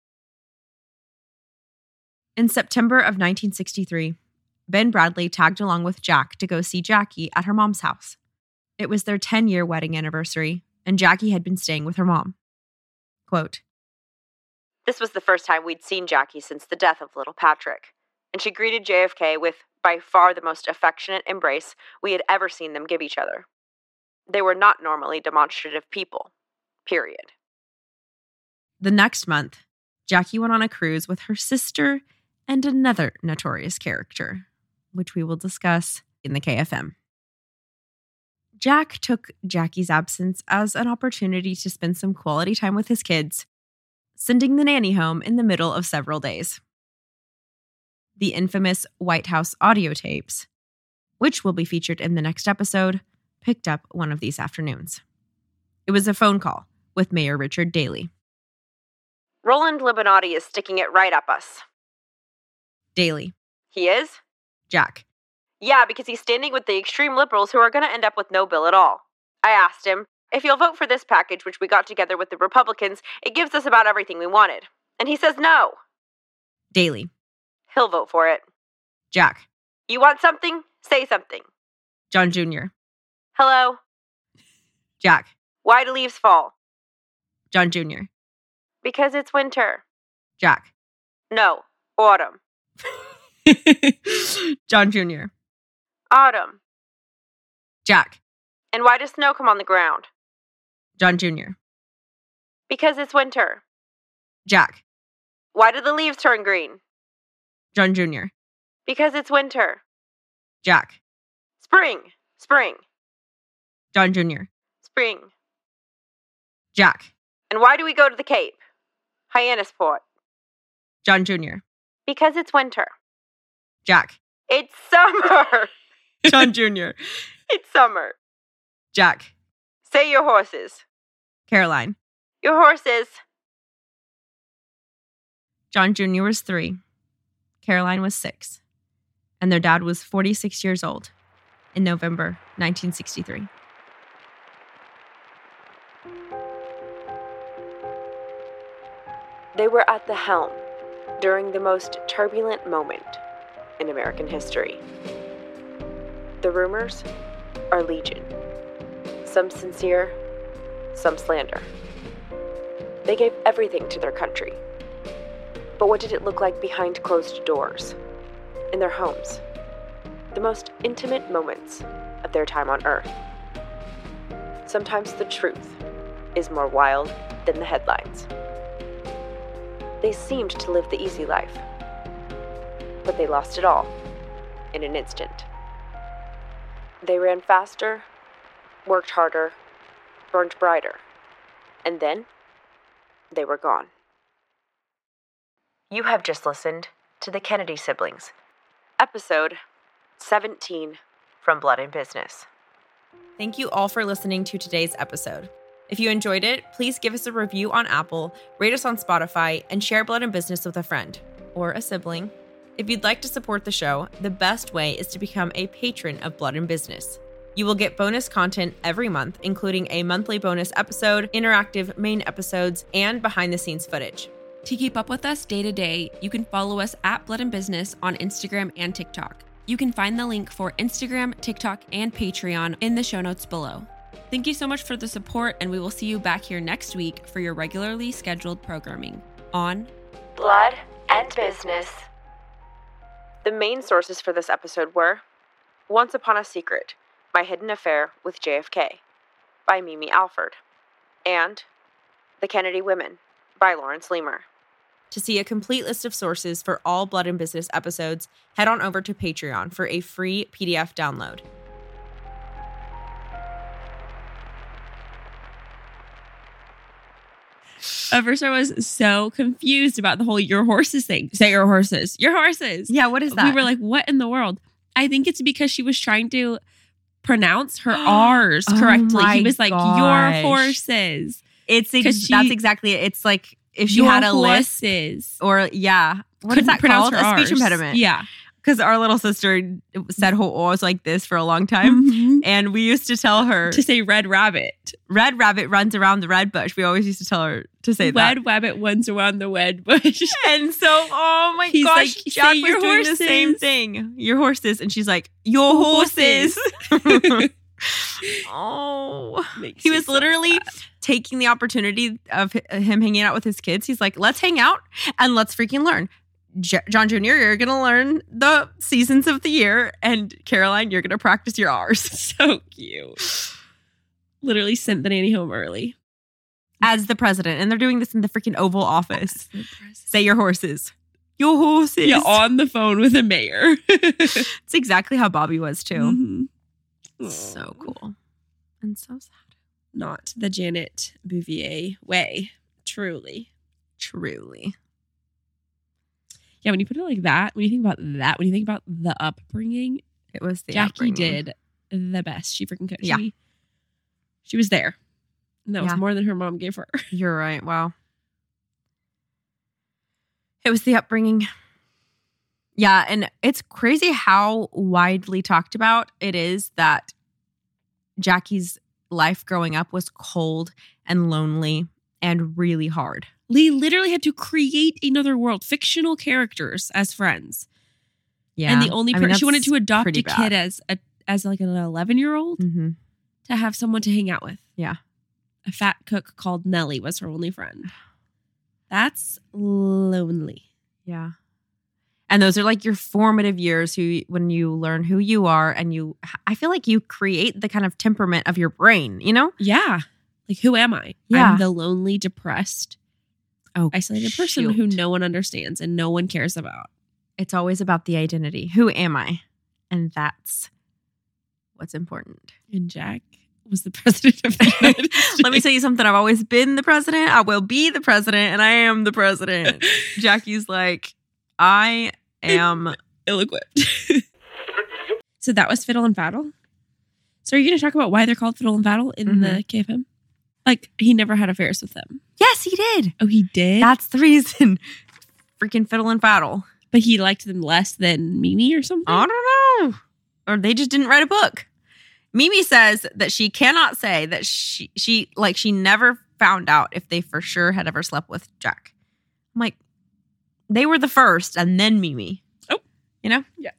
In September of nineteen sixty-three, Ben Bradley tagged along with Jack to go see Jackie at her mom's house. It was their ten-year wedding anniversary, and Jackie had been staying with her mom. Quote, "This was the first time we'd seen Jackie since the death of little Patrick, and she greeted J F K with by far the most affectionate embrace we had ever seen them give each other. They were not normally demonstrative people. Period." The next month, Jackie went on a cruise with her sister and another notorious character, which we will discuss in the K F M. Jack took Jackie's absence as an opportunity to spend some quality time with his kids, sending the nanny home in the middle of several days. The infamous White House audio tapes, which will be featured in the next episode, picked up one of these afternoons. It was a phone call with Mayor Richard Daley. "Roland Libinati is sticking it right up us." Daley. "He is?" Jack. "Yeah, because he's standing with the extreme liberals who are going to end up with no bill at all. I asked him, if you'll vote for this package which we got together with the Republicans, it gives us about everything we wanted. And he says no." Daley. "He'll vote for it." Jack. "You want something? Say something." John Junior "Hello?" Jack. "Why do leaves fall?" John Junior "Because it's winter." Jack. "No, autumn." John Junior "Autumn." Jack. "And why does snow come on the ground?" John Junior "Because it's winter." Jack. Why do the leaves turn green? John Junior Because it's winter. Jack. Spring. Spring. John Junior Spring. Jack. And why do we go to the Cape? Hyannisport. John Junior Because it's winter. Jack. It's summer. John Junior It's summer. Jack. Say your horses. Caroline. Your horses. John Junior was three. Caroline was six. And their dad was forty-six years old in November nineteen sixty-three. They were at the helm during the most turbulent moment in American history. The rumors are legion. Some sincere, some slander. They gave everything to their country. But what did it look like behind closed doors? In their homes? The most intimate moments of their time on Earth. Sometimes the truth is more wild than the headlines. They seemed to live the easy life, but they lost it all in an instant. They ran faster, worked harder, burned brighter, and then they were gone. You have just listened to the Kennedy Siblings, episode seventeen from Blood and Business. Thank you all for listening to today's episode. If you enjoyed it, please give us a review on Apple, rate us on Spotify, and share Blood and Business with a friend or a sibling. If you'd like to support the show, the best way is to become a patron of Blood and Business. You will get bonus content every month, including a monthly bonus episode, interactive main episodes, and behind-the-scenes footage. To keep up with us day to day, you can follow us at Blood and Business on Instagram and TikTok. You can find the link for Instagram, TikTok, and Patreon in the show notes below. Thank you so much for the support, and we will see you back here next week for your regularly scheduled programming on Blood and Business. The main sources for this episode were Once Upon a Secret, My Hidden Affair with J F K by Mimi Alford, and The Kennedy Women by Lawrence Leamer. To see a complete list of sources for all Blood and Business episodes, head on over to Patreon for a free P D F download. At first, I was so confused about the whole your horses thing. Say your horses. Your horses. Yeah, what is that? We were like, what in the world? I think it's because she was trying to pronounce her R's correctly. Oh he was like, gosh. your horses. It's ex- 'Cause she- that's exactly it. It's like if she your had a list horses. or yeah, what Couldn't is that pronounce called? her A speech R's. impediment. Yeah. Because our little sister said her O's like this for a long time. Mhm. And we used to tell her, To say red rabbit. red rabbit runs around the red bush. We always used to tell her to say that. Red rabbit runs around the red bush. And so, oh my He's gosh, like, Jack "Say was your doing the same horses." thing. Your horses. And she's like, your horses. Oh. Makes He me was so literally sad. taking the opportunity of hi- him hanging out with his kids. He's like, let's hang out and let's freaking learn. J- John Junior, you're going to learn the seasons of the year. And Caroline, you're going to practice your R's. So cute. Literally sent the nanny home early. As the president. And they're doing this in the freaking Oval Office. Say your horses. Your horses. Yeah, on the phone with the mayor. It's exactly how Bobby was too. Mhm. So cool. And so sad. Not the Janet Bouvier way. Truly. Truly. Yeah, when you put it like that, when you think about that, when you think about the upbringing, It was the Jackie upbringing. did the best. She freaking could. Yeah. She, she was there. And that Yeah. was more than her mom gave her. You're right. Wow. It was the upbringing. Yeah. And it's crazy how widely talked about it is that Jackie's life growing up was cold and lonely and really hard. Lee literally had to create another world, fictional characters as friends. Yeah. And the only I mean, person she wanted that's to adopt pretty a kid bad. as a as like an eleven year old Mm-hmm. to have someone to hang out with. Yeah. A fat cook called Nellie was her only friend. That's lonely. Yeah. And those are like your formative years who when you learn who you are and you I feel like you create the kind of temperament of your brain, you know? Yeah. Like, who am I? Yeah. I'm the lonely, depressed Oh, isolated person shoot. who no one understands and no one cares about. It's always about the identity. Who am I? And that's what's important. And Jack was the president of the United States. Let me tell you something. I've always been the president. I will be the president, and I am the president. Jackie's like, I am ill-equipped. So that was Fiddle and Faddle. So are you going to talk about why they're called Fiddle and Faddle in Mm-hmm. the K F M? Like, he never had affairs with them. Yes, he did. Oh, he did? That's the reason. Freaking Fiddle and Faddle. But he liked them less than Mimi or something? I don't know. Or they just didn't write a book. Mimi says that she cannot say that she, she, like, she never found out if they for sure had ever slept with Jack. I'm like, they were the first and then Mimi. Oh. You know? Yeah.